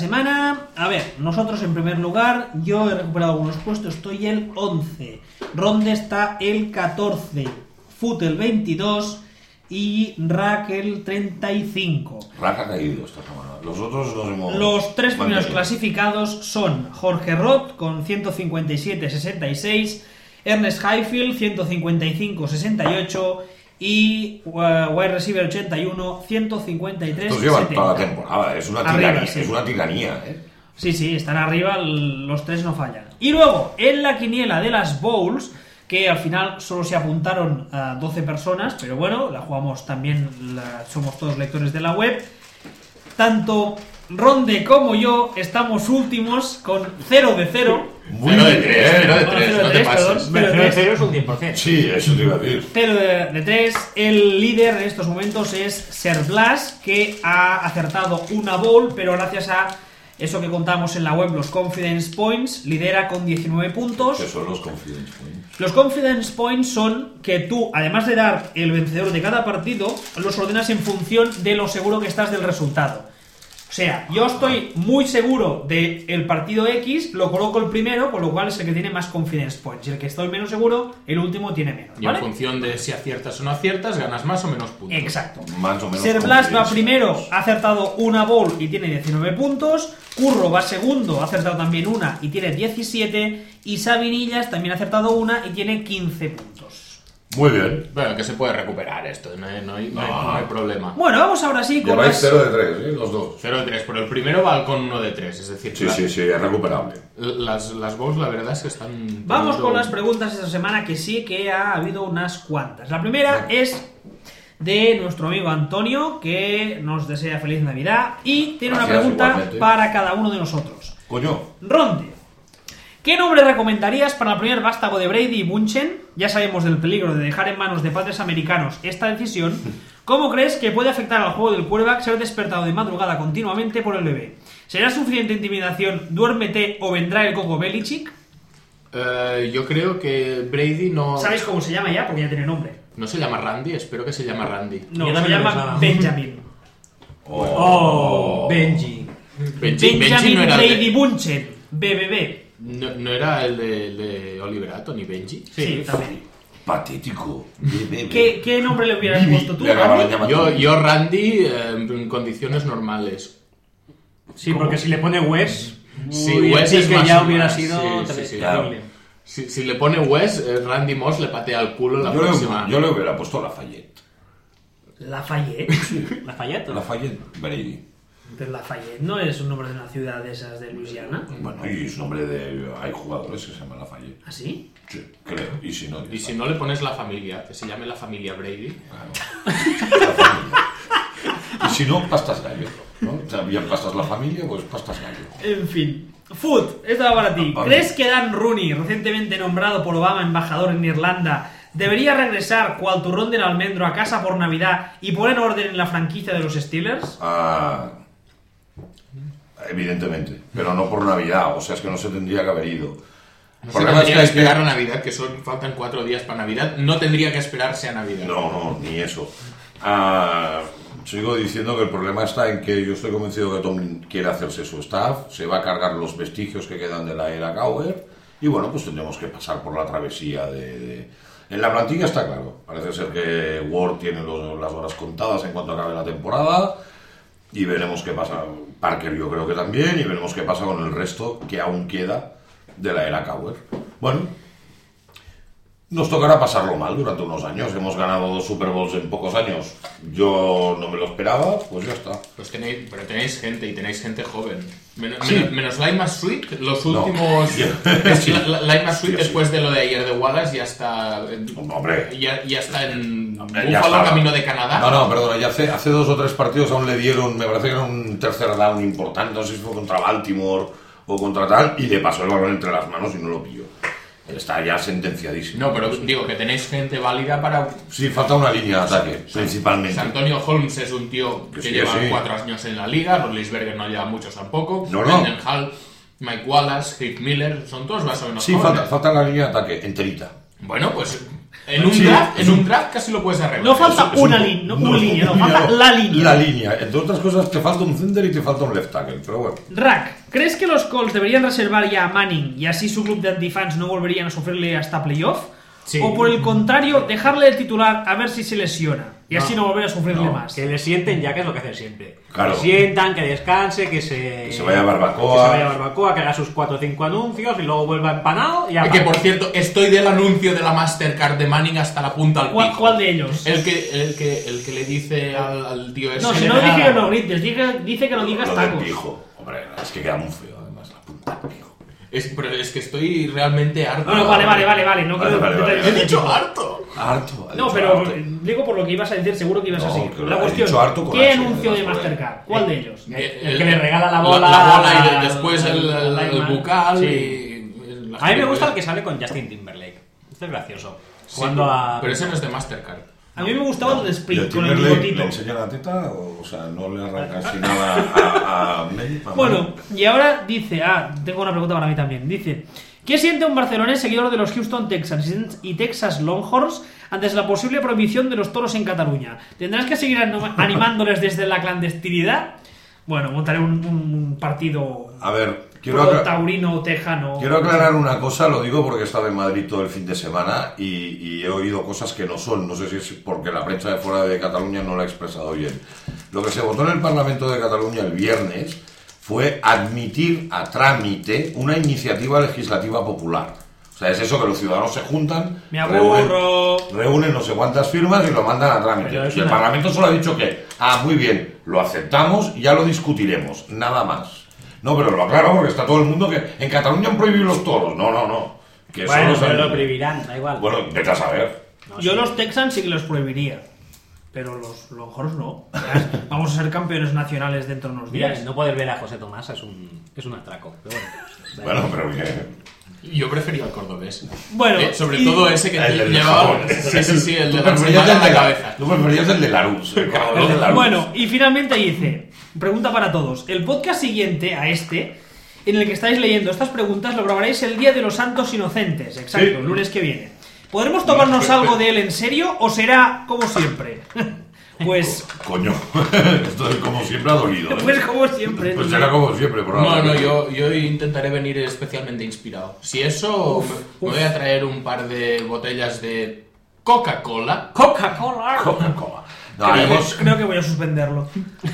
A ver, nosotros en primer lugar, yo he recuperado algunos puestos, estoy el 11. Ronde está el 14. Foot el 22 y Rack el 35. Rack ha caído esta semana. Los otros nos hemos... Los tres primeros mantenido. clasificados son Jorge Roth con 157-66, Ernest Highfield 155-68 y wide receiver 81 153. Estos llevan toda la temporada, es una Arriba, tiranía, sí. es una tiranía, ¿eh? Sí, están arriba, los tres no fallan. Y luego, en la quiniela de las Bowls, que al final solo se apuntaron a 12 personas, pero bueno, la jugamos también, somos todos lectores de la web. Tanto Ronde como yo estamos últimos con 0 de 0. Muy 0 de bien. 3, 0 de 3, Bueno, no 0 te de 3, pases. perdón. 0 es un 100%. Sí, eso te iba a decir. 0 de 3. El líder en estos momentos es Ser Blas, que ha acertado una bowl, pero gracias a eso que contamos en la web, los Confidence Points, lidera con 19 puntos. Que son los confidence points. Los Confidence Points son que tú, además de dar el vencedor de cada partido, los ordenas en función de lo seguro que estás del resultado. O sea, yo estoy muy seguro del partido X, lo coloco el primero, con lo cual es el que tiene más confidence points. Y el que estoy menos seguro, el último tiene menos. Y ¿vale? en función de si aciertas o no aciertas, ganas más o menos puntos. Exacto. Más o menos. Ser Blas va confidence. primero, ha acertado una bowl y tiene 19 puntos. Curro va segundo, ha acertado también una y tiene 17. Y Sabinillas también ha acertado una y tiene 15 puntos. Muy bien. Bueno, que se puede recuperar esto, no hay problema. Bueno, vamos ahora sí con Lleváis las... 0 de 3, los dos. 0 de 3, pero el primero va con 1 de 3, es decir, Sí, es recuperable. las bowls la verdad es que están... Vamos teniendo- con las preguntas de esta semana, que sí que ha habido unas cuantas. La primera es de nuestro amigo Antonio, que nos desea feliz Navidad y tiene una Gracias, pregunta igualmente. para cada uno de nosotros. Coño. Ronde, ¿qué nombre recomendarías para el primer vástago de Brady y Bunchen? Ya sabemos del peligro de dejar en manos de padres americanos esta decisión. ¿Cómo crees que puede afectar al juego del quarterback ser despertado de madrugada continuamente por el bebé? ¿Será suficiente intimidación, duérmete o vendrá el coco Belichick? Yo creo que Brady no... ¿Sabéis cómo se llama ya? Porque ya tiene nombre. ¿No se llama Randy? Espero que se llame Randy. No, Yo se también lo llama pensaba. Benjamin. Oh, Benji. Benji Benjamin no era Brady Bunchen. BBB. ¿No era el de Oliver Atom y Benji? Sí, también. Patético. ¿Qué nombre le hubieras puesto tú? Le acabaron Randy? llamando. Yo Randy, en condiciones normales. Sí, porque si le pone Wes, Sí, uy, Wes sí es que más ya o hubiera más, sido sí, terrible. Si le pone Wes, Randy Moss le patea el culo la próxima. Yo le hubiera puesto Lafayette. Lafayette. Lafayette. Lafayette Brady. Pero Lafayette no es un nombre de una ciudad de esas de Luisiana. Bueno, y es nombre de... Hay jugadores que se llaman Lafayette. ¿Ah, sí? Sí, creo. Y si no... Y si no le pones la familia, que se llame la familia Brady. Y si no, pastas gallo, ¿no? O sea, bien pastas la familia, pues pastas gallo. En fin. Food, esto va para ti. Vale. ¿Crees que Dan Rooney, recientemente nombrado por Obama embajador en Irlanda, debería regresar cual turrón del almendro a casa por Navidad y poner orden en la franquicia de los Steelers? Evidentemente, pero no por Navidad, o sea, es que no se tendría que haber ido. El No se problema es tendría que que hay esperar a Navidad, que faltan 4 días para Navidad. No tendría que esperarse a Navidad. No, ni eso. Sigo diciendo que el problema está en que yo estoy convencido que Tom quiere hacerse su staff, se va a cargar los vestigios que quedan de la era Cowher, y bueno, pues tendremos que pasar por la travesía de... En la plantilla está claro, parece ser que Ward tiene las horas contadas en cuanto acabe la temporada, y veremos qué pasa. Parker yo creo que también, y veremos qué pasa con el resto que aún queda de la era Cowher. Bueno, nos tocará pasarlo mal durante unos años. Hemos ganado 2 Super Bowls en pocos años. Yo no me lo esperaba, pues ya está. Pues tenéis gente, y tenéis gente joven. Sí. Menos Laima Sweet, los No. últimos... Sí. Laima Sweet, Sí, después de lo de ayer de Wallace, ya está... Hombre. Ya está en Ya Buffalo, está. camino de Canadá. No, perdona, ya hace 2 o 3 partidos aún le dieron, me parece que era un tercer down importante, no sé si fue contra Baltimore o contra tal, y le pasó el balón entre las manos y no lo pilló. Está ya sentenciadísimo. No, pero digo que tenéis gente válida para... Sí, falta una línea de ataque, principalmente. Antonio Holmes es un tío que Sí, lleva sí. 4 años en la liga, Rodlisberger no lleva muchos tampoco, No. Brendan Hall, Mike Wallace, Heath Miller, son todos más o menos Sí, jóvenes. falta la línea de ataque, enterita. Bueno, pues en un, Sí, draft casi lo puedes arreglar. No falta Es una un- línea, no no, una línea, no, falta no, la línea. La línea. Entre otras cosas, te falta un center y te falta un left tackle, pero bueno. Rack, ¿crees que los Colts deberían reservar ya a Manning y así su club de antifans no volverían a sufrirle hasta playoff? Sí. ¿O por el contrario, dejarle el titular a ver si se lesiona y así no volver a sufrirle No. más? Que le sienten ya, que es lo que hacen siempre. Claro. Que sientan, que descanse, que se vaya a barbacoa. Que se vaya a barbacoa, que haga sus 4 o 5 anuncios y luego vuelva empanado y Que por cierto, estoy del anuncio de la Mastercard de Manning hasta la punta al pico. ¿Cuál de ellos? El que le dice al tío ese. No, si no dije que no grites, dice que no digas Lo del tacos. pijo. Hombre, es que queda muy feo, además, la punta del pijo. Pero es que estoy realmente harto. Bueno, vale, no Vale, quiero vale, vale. He dicho harto. Harto. ha No, dicho pero harto. digo por lo que ibas a decir, seguro que ibas a No, seguir. que lo La ha cuestión, dicho harto con ¿qué H, anuncio de además, Mastercard? ¿Cuál de ellos? El que le regala la bola. La bola y después el lineman. bucal. Sí. Y la A mí me gente- gusta el que sale con Justin Timberlake. Este es gracioso. Sí, Jugando a... pero ese no es de Mastercard. A mí me gustaba el de ¿Y a Sprint con el Timberlake bigotito. le enseña la teta? O sea, no le arranca así nada a Mel. Bueno, y ahora dice, tengo una pregunta para mí también. Dice, ¿qué siente un barcelonés seguidor de los Houston Texans y Texas Longhorns antes de la posible prohibición de los toros en Cataluña? ¿Tendrás que seguir animándoles desde la clandestinidad? Bueno, montaré un partido A ver, taurino tejano. Quiero aclarar una cosa, lo digo porque he estado en Madrid todo el fin de semana y he oído cosas que no son. No sé si es porque la prensa de fuera de Cataluña no la ha expresado bien. Lo que se votó en el Parlamento de Cataluña el viernes fue admitir a trámite una iniciativa legislativa popular. O sea, es eso que los ciudadanos se juntan, Me aburro. reúnen no sé cuántas firmas y lo mandan a trámite. Pero es Y el una- Parlamento solo ha dicho que, muy bien, lo aceptamos y ya lo discutiremos, nada más. No, pero lo aclaro porque está todo el mundo que en Cataluña han prohibido los toros. No. Que Bueno, solo se pero han- lo prohibirán, da igual. Bueno, vete a saber. No, Yo sí. los Texans sí que los prohibiría. Pero los Longhorns no. Vamos a ser campeones nacionales dentro de unos Mira, días. no poder ver a José Tomás es un atraco. Pero bueno. Bueno, pero que... Yo prefería el cordobés. Bueno, sobre y- todo ese que El del llevaba. jamón. Sí, el Tú de la preferías ensalada el en de la cabeza. Tú preferías el de Larus. El cordobés de Larus. Bueno, y finalmente dice, pregunta para todos. El podcast siguiente a este, en el que estáis leyendo estas preguntas, lo grabaréis el Día de los Santos Inocentes. Exacto, Sí. el lunes que viene. ¿Podremos tomarnos algo de él en serio o será como siempre? Pues, Coño, esto es como siempre ha dolido. ¿eh? pues como siempre. Pues será como siempre, No, probablemente. yo intentaré venir especialmente inspirado. Si eso, me voy a traer un par de botellas de Coca-Cola. Coca-Cola. Coca-Cola. No, haremos, Creo que voy a suspenderlo.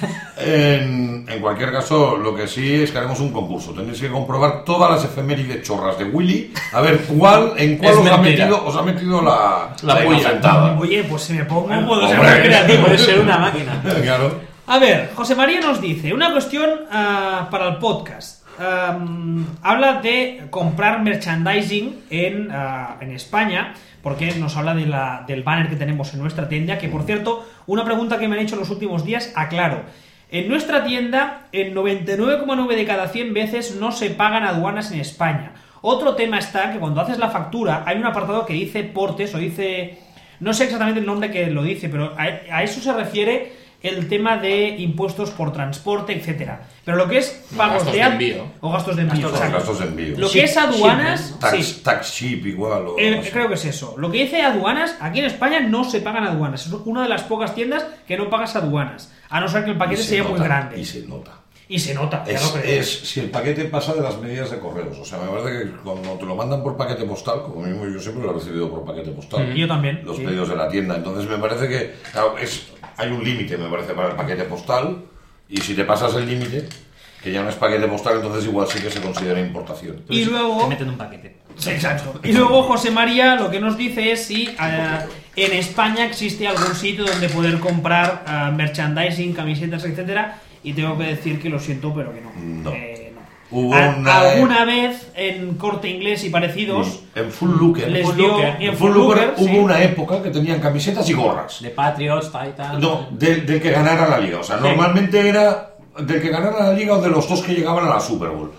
en cualquier caso, lo que sí es que haremos un concurso. Tenéis que comprobar todas las efemérides chorras de Willy, a ver en cuál Es os ha metido la puya. inocentada. Oye, pues si me pongo, puedo ser hombre. muy creativo. Puede ser una máquina. Claro. A ver, José María nos dice, una cuestión para el podcast. Habla de comprar merchandising en España, porque nos habla del banner que tenemos en nuestra tienda, que por cierto, una pregunta que me han hecho en los últimos días, aclaro. En nuestra tienda, en 99,9 de cada 100 veces no se pagan aduanas en España. Otro tema está que cuando haces la factura hay un apartado que dice portes o dice... No sé exactamente el nombre que lo dice, pero a eso se refiere el tema de impuestos por transporte, etcétera. Pero lo que es pagos Gastos de envío. o gastos de envío, Son exacto. gastos de envío. Lo que es aduanas, sí, Tax ship igual. O creo que es eso. Lo que dice aduanas, aquí en España no se pagan aduanas. Es una de las pocas tiendas que no pagas aduanas. A no ser que el paquete sea muy grande. Y se nota. Y se nota, ya lo creo. Es si el paquete pasa de las medidas de correos. O sea, me parece que cuando te lo mandan por paquete postal, como mismo yo siempre lo he recibido por paquete postal. Yo también, Los sí. pedidos de la tienda. Entonces me parece que claro, hay un límite, me parece, para el paquete postal. Y si te pasas el límite, que ya no es paquete postal, entonces igual sí que se considera importación. Y luego... Te meten un paquete. Sí, exacto. Y luego José María lo que nos dice es si en España existe algún sitio donde poder comprar merchandising, camisetas, etcétera. Y tengo que decir que lo siento, pero que no. No. No. Hubo Alguna vez en Corte Inglés y parecidos En Full Looker. les Full dio... Looker. y en En Full Looker sí. hubo una época que tenían camisetas y gorras. De Patriots, Titan. No, del que ganara la liga. O sea, Sí. normalmente era del que ganara la liga o de los dos que llegaban a la Super Bowl.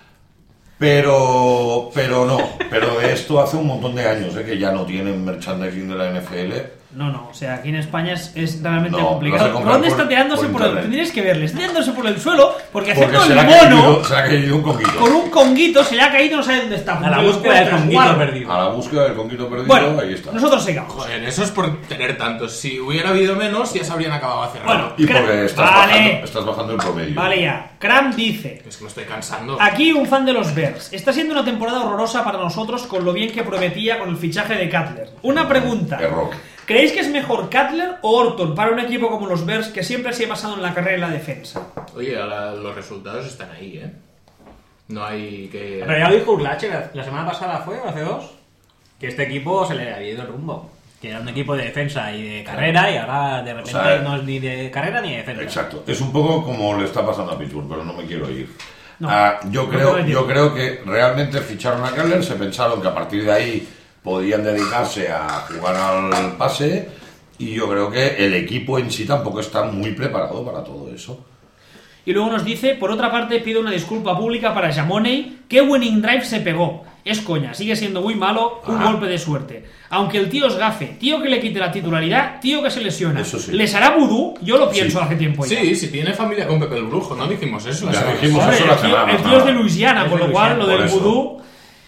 Pero no. Pero esto hace un montón de años, que ya no tienen merchandising de la NFL. No, o sea, aquí en España es realmente No, complicado. lo se compran ¿Dónde está por tirándose por el... internet. Tendríais que verle, está tirándose por el suelo porque Porque haciendo se el le ha mono caído un conguito. con un conguito se le ha caído, no sabe dónde está. A la porque lo búsqueda del encuentras, conguito guau. perdido. A la búsqueda del conguito perdido, Bueno, ahí está. nosotros sigamos. Joder, eso es por tener tantos. Si hubiera habido menos, ya se habrían acabado hace rato. Bueno, Y porque Vale. estás bajando el promedio. Vale ya. Cram dice... Es que me estoy cansando. Aquí un fan de los Bears. Está siendo una temporada horrorosa para nosotros con lo bien que prometía con el fichaje de Cutler. Una pregunta. Error. ¿Creéis que es mejor Cutler o Orton para un equipo como los Bears que siempre se ha basado en la carrera y la defensa? Oye, ahora los resultados están ahí, ¿eh? No hay que... Pero ya lo dijo Urlache la semana pasada, ¿fue? ¿O hace dos? Que este equipo se le había ido el rumbo. Que era un equipo de defensa y de carrera y ahora de repente O sea, no es ni de carrera ni de defensa. Exacto. Es un poco como le está pasando a Pittsburgh, pero no me quiero ir. No. Yo No, creo que realmente ficharon a Keller, se pensaron que a partir de ahí podían dedicarse a jugar al pase y yo creo que el equipo en sí tampoco está muy preparado para todo eso. Y luego nos dice, por otra parte, pido una disculpa pública para Jamoney. ¿Qué winning drive se pegó? Es coña, sigue siendo muy malo, un Ajá. golpe de suerte. Aunque el tío es gafe, tío que le quite la titularidad, tío que se lesiona. Eso sí. ¿Les hará vudú? Yo lo pienso Sí. hace tiempo ya. Sí, si tiene familia con Pepe el Brujo, ¿no? Dijimos eso. la Ya semana dijimos pasada. Hombre, eso la el tío semana es de pasada. Luisiana, Es con de lo cual lo Luisiana, del por eso. vudú...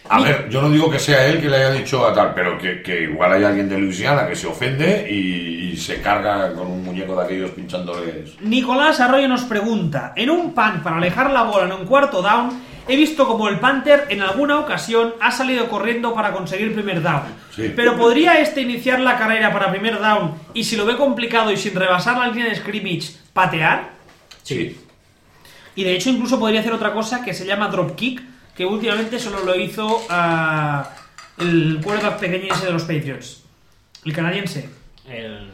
A ver, yo no digo que sea él que le haya dicho a tal, pero que igual hay alguien de Luisiana que se ofende y se carga con un muñeco de aquellos pinchándoles. Nicolás Arroyo nos pregunta: en un punt para alejar la bola en un cuarto down, he visto como el Panther en alguna ocasión ha salido corriendo para conseguir primer down. Sí. Pero ¿podría iniciar la carrera para primer down y si lo ve complicado y sin rebasar la línea de scrimmage, patear? Sí. Y de hecho incluso podría hacer otra cosa que se llama drop kick, que últimamente solo lo hizo el quarterback pequeño ese de los Patriots. El canadiense. El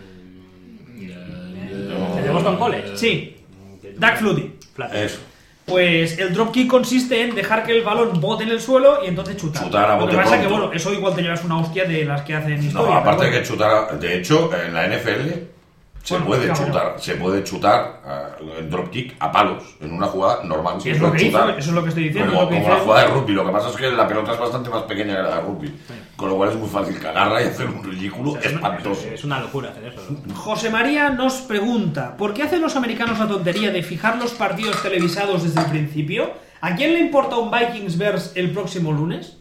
de Boston College. Sí. Doug Flutie. Eso. Pues el dropkick consiste en dejar que el balón bote en el suelo y entonces chutar. Chutar a Lo que bote pasa es que, pronto. bueno, eso igual te llevas una hostia de las que hacen historia. No, aparte pero de que chutar, de hecho, en la NFL se Bueno, puede claro, chutar, se puede chutar en dropkick a palos, en una jugada normal. Sí, se es lo puede que hizo, chutar. eso es lo que estoy diciendo. Como, lo que como hizo la él. jugada de rugby, lo que pasa es que la pelota es bastante más pequeña que la de rugby, con lo cual es muy fácil que agarra y hacer un ridículo espantoso. Es una locura hacer eso, ¿no? José María nos pregunta: ¿por qué hacen los americanos la tontería de fijar los partidos televisados desde el principio? ¿A quién le importa un Vikings-Bears el próximo lunes?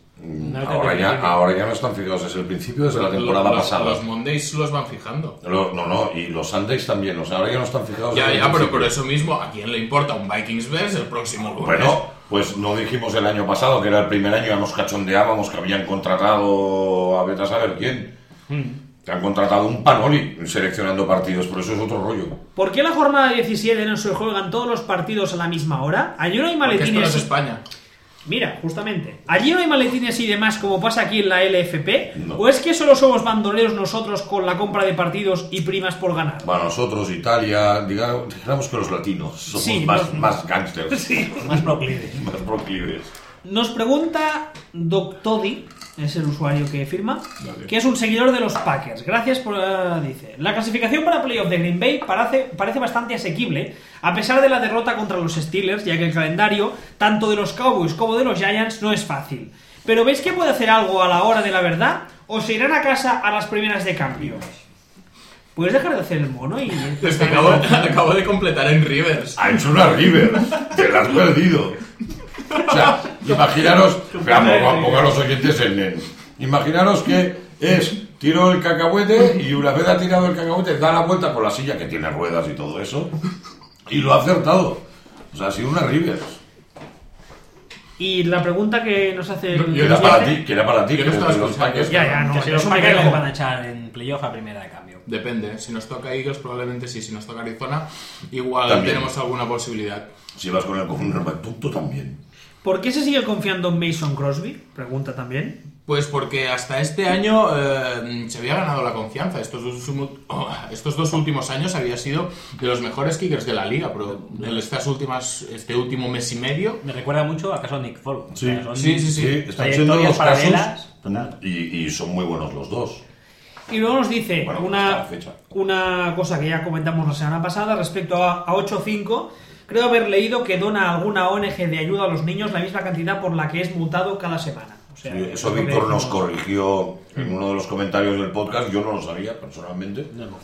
Ahora ya no están fijados desde el principio, desde la temporada pasada. Los Mondays los van fijando. No, y los Sundays también, o sea, ahora ya no están fijados. Ya, desde el pero principio. por eso mismo, ¿a quién le importa un Vikings-Bears el próximo lunes? Bueno, pues no dijimos el año pasado, que era el primer año, ya nos cachondeábamos que habían contratado a vete a saber quién. Que han contratado un Panoli seleccionando partidos, pero eso es otro rollo. ¿Por qué la jornada 17 no se juegan todos los partidos a la misma hora? Allí no hay Porque esto no maletines. es España. Mira, justamente. ¿Allí no hay maletines y demás como pasa aquí en la LFP? No. ¿O es que solo somos bandoleros nosotros con la compra de partidos y primas por ganar? Bueno, nosotros, Italia, digamos que los latinos somos Sí, más gángsters, Sí. Más proclive. más proclives. Nos pregunta Doctodi, es el usuario que firma, Vale. que es un seguidor de los Packers. Gracias por... dice: la clasificación para playoff de Green Bay parece bastante asequible, a pesar de la derrota contra los Steelers, ya que el calendario, tanto de los Cowboys como de los Giants, no es fácil. ¿Pero veis que puede hacer algo a la hora de la verdad? ¿O se irán a casa a las primeras de cambio? ¿Puedes dejar de hacer el mono? Es que acabo de completar en Rivers. Ha hecho una River, te la has perdido. O sea, imaginaros, pongo a los oyentes imaginaros que tiro el cacahuete y una vez ha tirado el cacahuete da la vuelta con la silla que tiene ruedas y todo eso y lo ha acertado. O sea, ha sido una River. Y la pregunta que nos hace el... Yo Que era no para sé. ti, que era para ti, Yo que no eres estaba de los escuchando. Packers. Ya, no, Que si los eso me Packers queda les claro. van a echar en playoff a primera de cambio. Depende, si nos toca Eagles probablemente sí, si nos toca Arizona igual También. tenemos alguna posibilidad. Si vas con el cornerback tonto también. ¿Por qué se sigue confiando en Mason Crosby? Pregunta también. Pues porque hasta este año se había ganado la confianza. Estos dos últimos años había sido de los mejores kickers de la liga, pero en este último mes y medio... Me recuerda mucho a caso de Nick Folk. O Sí. sea, son Sí. Están siendo trayectorias dos paralelas. casos y son muy buenos los dos. Y luego nos dice Bueno, hasta la fecha. una cosa que ya comentamos la semana pasada respecto a 8.5. Creo haber leído que dona a alguna ONG de ayuda a los niños la misma cantidad por la que es multado cada semana. O sea, Sí, eso es lo que Víctor nos decimos. corrigió en uno de los comentarios del podcast. Yo no lo sabía personalmente.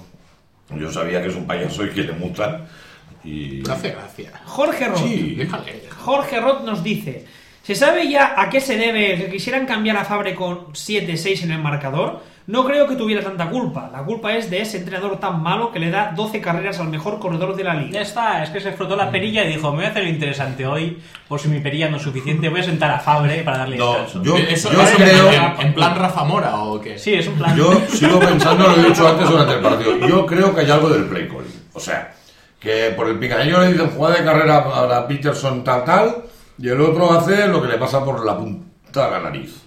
Yo sabía que es un payaso y que le mutan. Y... Me hace gracia. Jorge Roth. Sí. Déjale. Jorge Roth nos dice: ¿se sabe ya a qué se debe el que quisieran cambiar a Fabre con 7-6 en el marcador? No creo que tuviera tanta culpa. La culpa es de ese entrenador tan malo que le da 12 carreras al mejor corredor de la Ya liga. está, es que se frotó la perilla y dijo: me voy a hacer lo interesante hoy, por si mi perilla no es suficiente, voy a sentar a Fabre para darle No, descanso. yo ¿Eso creo... en plan Rafa Mora o qué? Sí, es un plan. Yo sigo pensando, lo he dicho antes durante el partido, yo creo que hay algo del play calling. O sea, que por el picaño le dicen jugada de carrera a la Peterson tal, y el otro hace lo que le pasa por la punta de la nariz.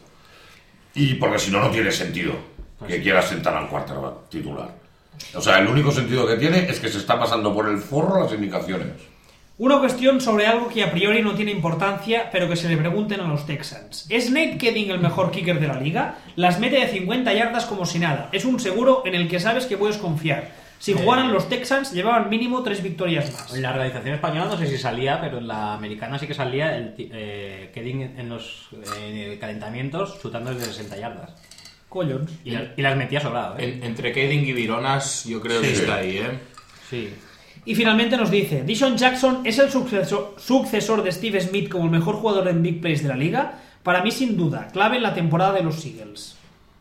Y porque si no, no tiene sentido que quiera sentar al quarterback titular. O sea, el único sentido que tiene es que se está pasando por el forro las indicaciones. Una cuestión sobre algo que a priori no tiene importancia, pero que se le pregunten a los Texans. ¿Es Nate Keding el mejor kicker de la liga? Las mete de 50 yardas como si nada. Es un seguro en el que sabes que puedes confiar. Si jugaran los Texans, llevaban mínimo 3 victorias más. En la organización española no sé si salía, pero en la americana sí que salía el Keding en los calentamientos chutando desde 60 yardas. Collons. Y las metía sobrado, ¿eh? Entre Keding y Vironas yo creo que está ahí, ¿eh? Sí. Y finalmente nos dice: Deshaun Jackson es el sucesor de Steve Smith como el mejor jugador en Big Plays de la liga. Para mí, sin duda, clave en la temporada de los Eagles.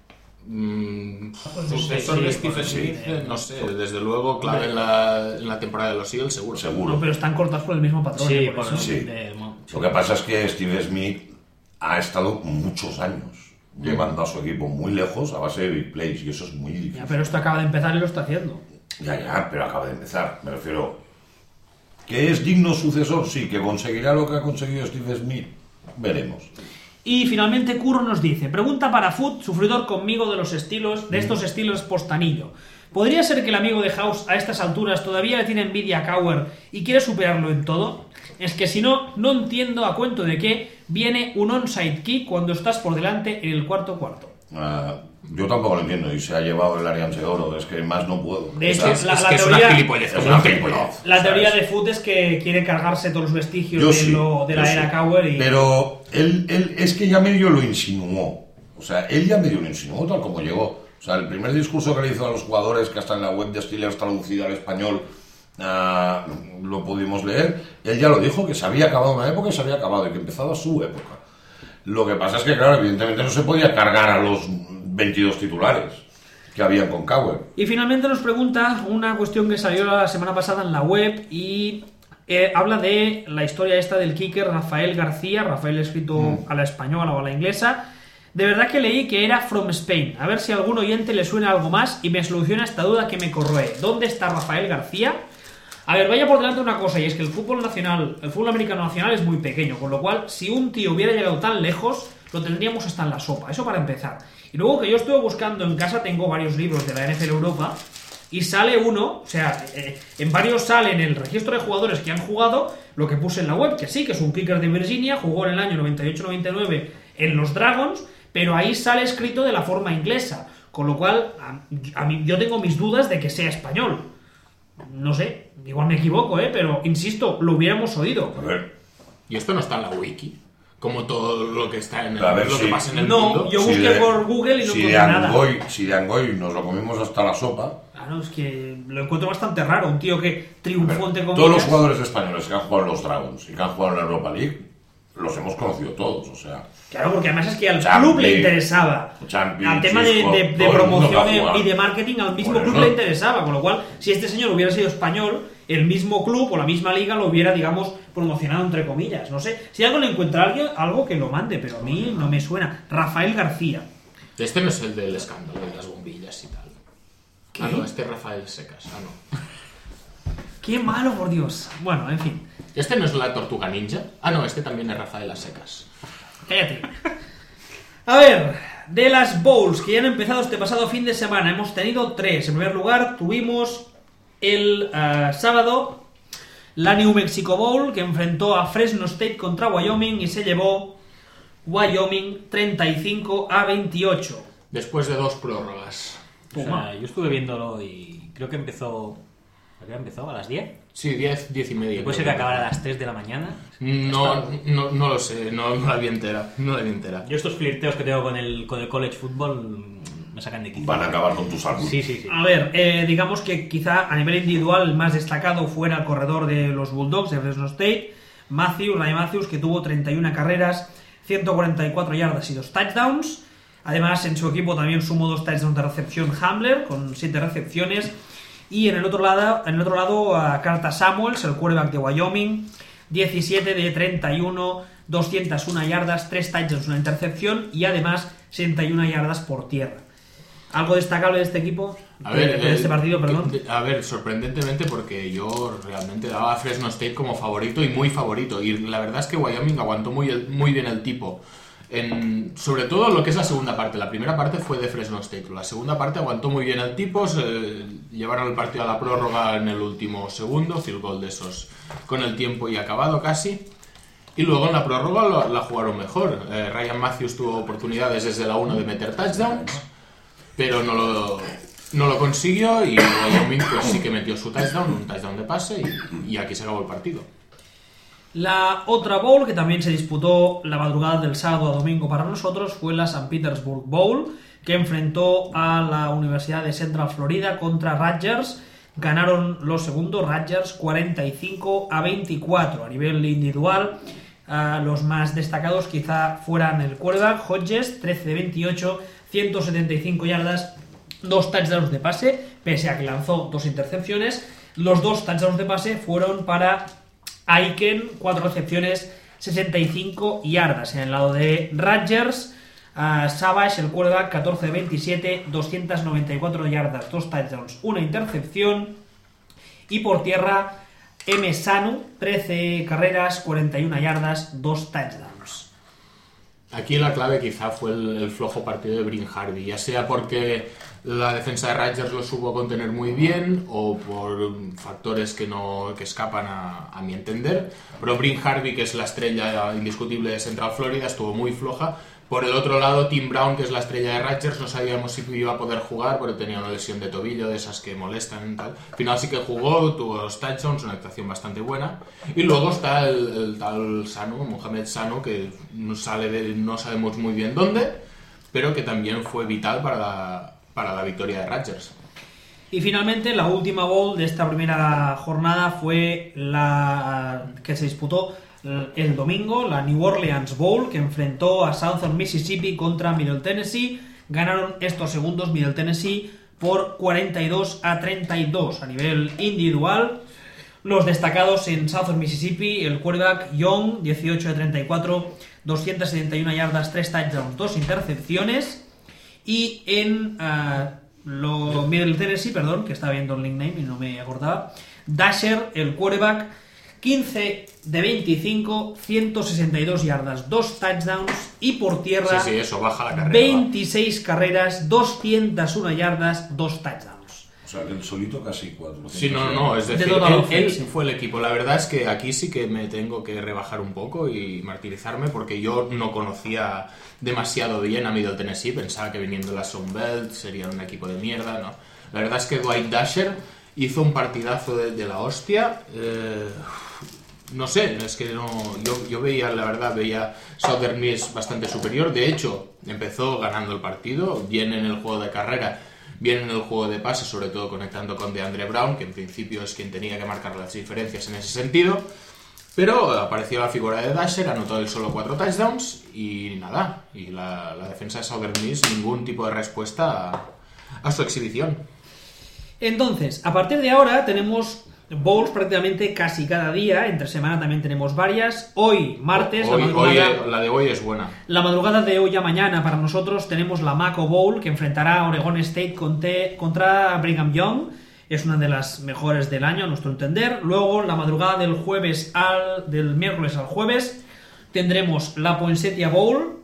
Sucesor de Stephen Smith, no sé, desde luego clave en la temporada de los Eagles, seguro. No, pero están cortados por el mismo patrón. Sí, por eso. Sí. Lo que pasa es que Steve Smith ha estado muchos años llevando a su equipo muy lejos a base de big plays y eso es muy difícil. Ya, pero esto acaba de empezar y lo está haciendo. Ya, pero acaba de empezar. Me refiero, ¿que es digno sucesor? Sí, que conseguirá lo que ha conseguido Steve Smith. Veremos. Y finalmente Curro nos dice, pregunta para Foot, sufridor conmigo de estos estilos postanillo. ¿Podría ser que el amigo de House a estas alturas todavía le tiene envidia a Cowher y quiere superarlo en todo? Es que si no entiendo a cuento de qué viene un onside kick cuando estás por delante en el cuarto. Yo tampoco lo entiendo y se ha llevado el Arians de oro, es que más no puedo. De hecho, Es una gilipollez. Es una gilipollez. La teoría de Foot es que quiere cargarse todos los vestigios de la era Cowher. Pero él es que ya medio lo insinuó. O sea, él ya medio lo insinuó tal como llegó. O sea, el primer discurso que le hizo a los jugadores, que hasta en la web de Steelers traducida al español lo pudimos leer, él ya lo dijo, que se había acabado una época y se había acabado y que empezaba su época. Lo que pasa es que, claro, evidentemente no se podía cargar a los 22 titulares que habían con Cowher. Y finalmente nos pregunta una cuestión que salió la semana pasada en la web y habla de la historia esta del kicker Rafael García, Rafael escrito a la española o a la inglesa. De verdad que leí que era from Spain. A ver si a algún oyente le suena algo más y me soluciona esta duda que me corroe. ¿Dónde está Rafael García? A ver, vaya por delante una cosa, y es que el fútbol americano nacional es muy pequeño, con lo cual, si un tío hubiera llegado tan lejos, lo tendríamos hasta en la sopa. Eso para empezar. Y luego que yo estuve buscando en casa, tengo varios libros de la NFL Europa, y sale uno, o sea, en varios sale en el registro de jugadores que han jugado, lo que puse en la web, que sí, que es un kicker de Virginia, jugó en el año 98-99 en los Dragons, pero ahí sale escrito de la forma inglesa, con lo cual a mí, yo tengo mis dudas de que sea español. No sé, igual me equivoco, pero insisto, lo hubiéramos oído. A ver. Y esto no está en la wiki, como todo lo que está en el, que pasa en el no, mundo. No, yo busqué por Google y no encontré nada. Si de Angoy nos lo comimos hasta la sopa. Claro, es que lo encuentro bastante raro, un tío que triunfante como todos los jugadores españoles que han jugado en los Dragons y que han jugado en la Europa League, los hemos conocido todos, o sea... Claro, porque además es que al club le interesaba. Al tema de promoción y de marketing, al mismo club le interesaba. Con lo cual, si este señor hubiera sido español, el mismo club o la misma liga lo hubiera, digamos, promocionado entre comillas. No sé, si algo le encuentra a alguien, algo que lo mande, pero a mí no me suena. Rafael García. Este no es el del escándalo de las bombillas y tal. ¿Qué? Ah, no, este es Rafael Secas. Ah, no. Qué malo, por Dios. Bueno, en fin. ¿Este no es la Tortuga Ninja? Ah, no, este también es Rafael Secas. Cállate. A ver, de las bowls que ya han empezado este pasado fin de semana, hemos tenido 3. En primer lugar, tuvimos el sábado la New Mexico Bowl, que enfrentó a Fresno State contra Wyoming y se llevó Wyoming 35-28. Después de 2 prórrogas. O sea, yo estuve viéndolo y creo que empezó... ¿A qué hora empezó? ¿A las 10? Sí, 10 y media. ¿Puede ser que acabara a las 3 de la mañana? No lo sé, no la vi entera. Yo estos flirteos que tengo con el college football me sacan de quicio. Van a acabar con tus árboles. Sí. A ver, digamos que quizá a nivel individual el más destacado fuera el corredor de los Bulldogs de Fresno State, Ryan Matthews, que tuvo 31 carreras, 144 yardas y 2 touchdowns. Además, en su equipo también sumó 2 touchdowns de recepción Hamler, con 7 recepciones. Y en el otro lado a Carta Samuels, el quarterback de Wyoming, 17 de 31, 201 yardas, 3 touchdowns, una intercepción y además 61 yardas por tierra. ¿Algo destacable de este equipo? De este partido, perdón. A ver, sorprendentemente, porque yo realmente daba a Fresno State como favorito y muy favorito. Y la verdad es que Wyoming aguantó muy bien el tipo. Sobre todo lo que es la segunda parte. La primera parte fue de Fresno State. La segunda parte aguantó muy bien el tipo. Llevaron el partido a la prórroga en el último segundo. Field goal de esos con el tiempo y acabado casi. Y luego en la prórroga la jugaron mejor. Ryan Matthews tuvo oportunidades desde la 1 de meter touchdowns, pero no lo consiguió. Y Wyoming pues sí que metió su touchdown, un touchdown de pase, y aquí se acabó el partido. La otra bowl, que también se disputó la madrugada del sábado a domingo para nosotros, fue la St. Petersburg Bowl, que enfrentó a la Universidad de Central Florida contra Rutgers. Ganaron los segundos Rutgers 45-24. A nivel individual, Los más destacados quizá fueran el quarterback Hodges, 13 de 28, 175 yardas, 2 touchdowns de pase, pese a que lanzó 2 intercepciones. Los 2 touchdowns de pase fueron para Aiken, 4 recepciones, 65 yardas. En el lado de Rodgers, Savage, el quarterback, 14 de 27, 294 yardas, 2 touchdowns, 1 intercepción. Y por tierra, M. Sanu, 13 carreras, 41 yardas, 2 touchdowns. Aquí la clave quizá fue el flojo partido de Bryn Harvey, ya sea porque la defensa de Rodgers lo supo contener muy bien o por factores que escapan a mi entender. Pero Bryn Harvey, que es la estrella indiscutible de Central Florida, estuvo muy floja. Por el otro lado, Tim Brown, que es la estrella de Rodgers, no sabíamos si iba a poder jugar porque tenía una lesión de tobillo, de esas que molestan y tal. Al final sí que jugó, tuvo 2 touchdowns, una actuación bastante buena. Y luego está el tal Sanu, Mohamed Sanu, que no sabemos muy bien dónde, pero que también fue vital para la victoria de Rodgers. Y finalmente, la última bowl de esta primera jornada fue la que se disputó el domingo, la New Orleans Bowl, que enfrentó a Southern Mississippi contra Middle Tennessee. Ganaron estos segundos Middle Tennessee por 42-32 a nivel individual. Los destacados en Southern Mississippi, el quarterback Young, 18 de 34, 271 yardas, 3 touchdowns, 2 intercepciones. Y en Middle Tennessee, perdón, que estaba viendo el nickname y no me acordaba, Dasher, el quarterback, 15 de 25, 162 yardas, 2 touchdowns. Y por tierra, sí, eso baja la carrera, 26 carreras, 201 yardas, 2 touchdowns. O sea, que el solito casi 4. Sí, no, es decir, él fue el equipo. La verdad es que aquí sí que me tengo que rebajar un poco y martirizarme porque yo no conocía demasiado bien a Middle Tennessee, pensaba que viniendo de la Sun Belt sería un equipo de mierda, ¿no? La verdad es que Dwight Dasher hizo un partidazo de la hostia. No sé, es que no, yo veía Southern Miss bastante superior. De hecho, empezó ganando el partido, bien en el juego de carrera, bien en el juego de pase, sobre todo conectando con DeAndre Brown, que en principio es quien tenía que marcar las diferencias en ese sentido. Pero apareció la figura de Dasher, anotó él solo 4 touchdowns y nada. Y la defensa de Southern Miss, ningún tipo de respuesta a su exhibición. Entonces, a partir de ahora tenemos bowls prácticamente casi cada día. Entre semana también tenemos varias. Hoy, martes, la de hoy es buena. La madrugada de hoy a mañana para nosotros tenemos la Maco Bowl, que enfrentará a Oregon State contra Brigham Young. Es una de las mejores del año, a nuestro entender. Luego, la madrugada del miércoles al jueves, tendremos la Poinsettia Bowl,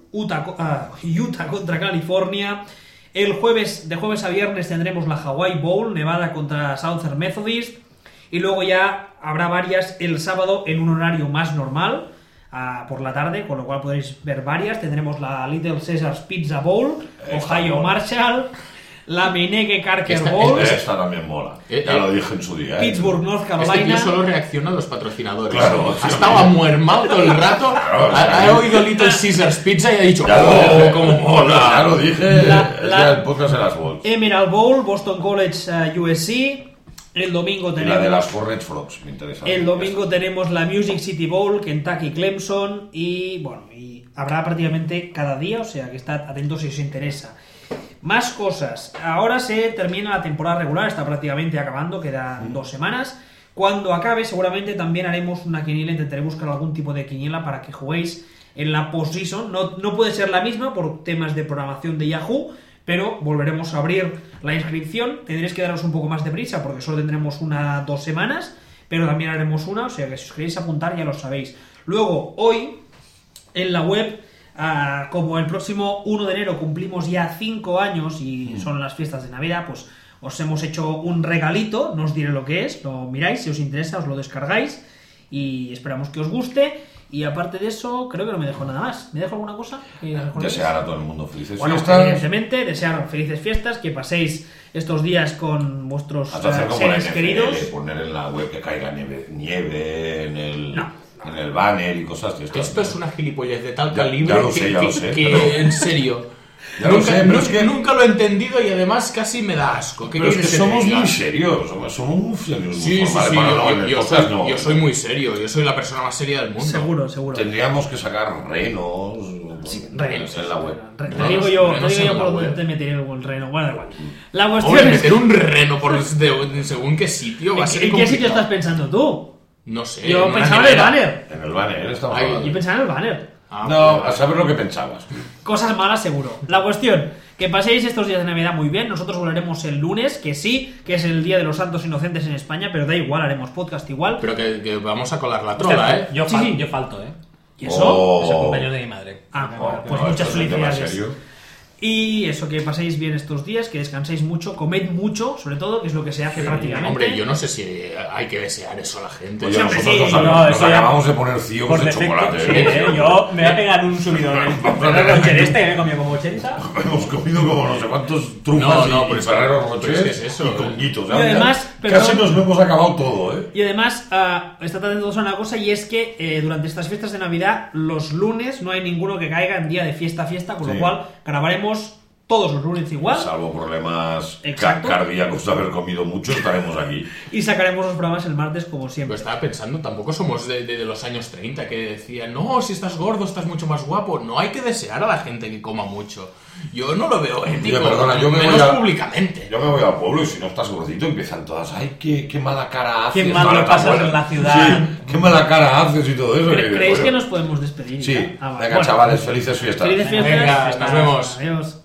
Utah contra California. De jueves a viernes tendremos la Hawaii Bowl, Nevada contra Southern Methodist. Y luego ya habrá varias el sábado en un horario más normal, por la tarde, con lo cual podréis ver varias. Tendremos la Little Caesars Pizza Bowl, Ohio Marshall, la Meineke Carker Bowl. Esta también mola, ya lo dije en su día. Pittsburgh, North Carolina. Este tío solo reacciona a los patrocinadores. Claro, ha estado amuermado todo el rato, ha oído Little Caesars Pizza y ha dicho, cómo mola. Ya lo dije, ya el podcast de las Bowls. Emerald Bowl, Boston College, USC. El domingo tenemos... La de las Hornet Frogs, me interesa. El domingo tenemos la Music City Bowl, Kentucky Clemson, y habrá prácticamente cada día, o sea que estad atentos si os interesa. Más cosas. Ahora se termina la temporada regular, está prácticamente acabando, quedan 2 semanas. Cuando acabe, seguramente también haremos una quiniela, intentaré buscar algún tipo de quiniela para que juguéis en la postseason. No puede ser la misma por temas de programación de Yahoo, pero volveremos a abrir la inscripción. Tendréis que daros un poco más de prisa porque solo tendremos 2 semanas, pero también haremos una, o sea que si os queréis apuntar ya lo sabéis. Luego, hoy, en la web, como el próximo 1 de enero cumplimos ya 5 años y son las fiestas de Navidad, pues os hemos hecho un regalito, no os diré lo que es, lo miráis, si os interesa os lo descargáis y esperamos que os guste. Y aparte de eso, creo que no me dejo nada más. ¿Me dejo alguna cosa? Desear a todo el mundo felices fiestas. Evidentemente, desear felices fiestas, que paséis estos días con vuestros seres queridos. Poner en la web que caiga nieve en el banner y cosas de estas. Esto es una gilipollez de tal calibre ya lo sé, que en serio. Ya lo sé, pero es que... Nunca lo he entendido y además casi me da asco. ¿Qué Pero es que quieres somos te diga? muy serios, somos muy serios. Sí, muy formales. Bueno, no, en el podcast no. yo soy muy serio, yo soy la persona más seria del mundo. Seguro. Tendríamos que sacar renos, renos. en la web. Te digo yo renos en la por dónde web. te meteré el reno. Bueno, da igual. La cuestión Hombre, es... meter un reno según qué sitio va a ser ¿En qué sitio complicado. estás pensando tú? No sé. Yo en una pensaba en el nevera. banner. En el banner estamos Ay, hablando. Yo pensaba en el banner. Ah, No, vale. a saber lo que pensabas. Cosas malas seguro. La cuestión, que paséis estos días de Navidad muy bien. Nosotros volveremos el lunes, que sí, que es el Día de los Santos Inocentes en España, pero da igual, haremos podcast igual. Pero que vamos a colar la trola, ¿eh? Yo, Sí. yo falto, ¿eh? ¿Y eso? Oh. Es el cumpleaños de mi madre. Ah, bueno, pues No, muchas esto es un tema felicidades. serio. Y eso, que paséis bien estos días, que descanséis mucho, comed mucho, sobre todo, que es lo que se hace prácticamente. Hombre, yo no sé si hay que desear eso a la gente. Oye, Siempre nosotros sí. nos eso ya- acabamos de poner ciegos Por de defecto, chocolate. sí, yo me voy a pegar un subidón en el Ferrero Rocher este, que me he comido como 80. Hemos comido como no sé cuántos trufas No, y pero es Ferrero que- Rocher pero es que es eso, y conguitos. Y además, Ya perdón. casi nos lo hemos acabado todo, ¿eh? Y además, estad atentos a una cosa, y es que durante estas fiestas de Navidad, los lunes no hay ninguno que caiga en día de fiesta, con Sí. lo cual grabaremos todos los lunes igual. Salvo problemas Exacto. cardíacos de haber comido mucho, estaremos aquí. Y sacaremos los programas el martes como Pero siempre. estaba pensando, tampoco somos de los años 30 que decían, no, si estás gordo estás mucho más guapo. No hay que desear a la gente que coma mucho. Yo no lo veo ético, Oye, perdona, yo me menos voy a- públicamente. Yo me voy al pueblo y si no estás gordito empiezan todas, ay, qué mala cara haces. Qué mal ahora lo te pasas acuerdas. en la ciudad. Sí, qué mala cara haces y todo eso. ¿Creéis Bueno, que nos podemos despedir? Sí, ya? Ah, vale. venga Bueno, chavales, felices fiestas. felices fiestas. Venga, nos vemos. Adiós.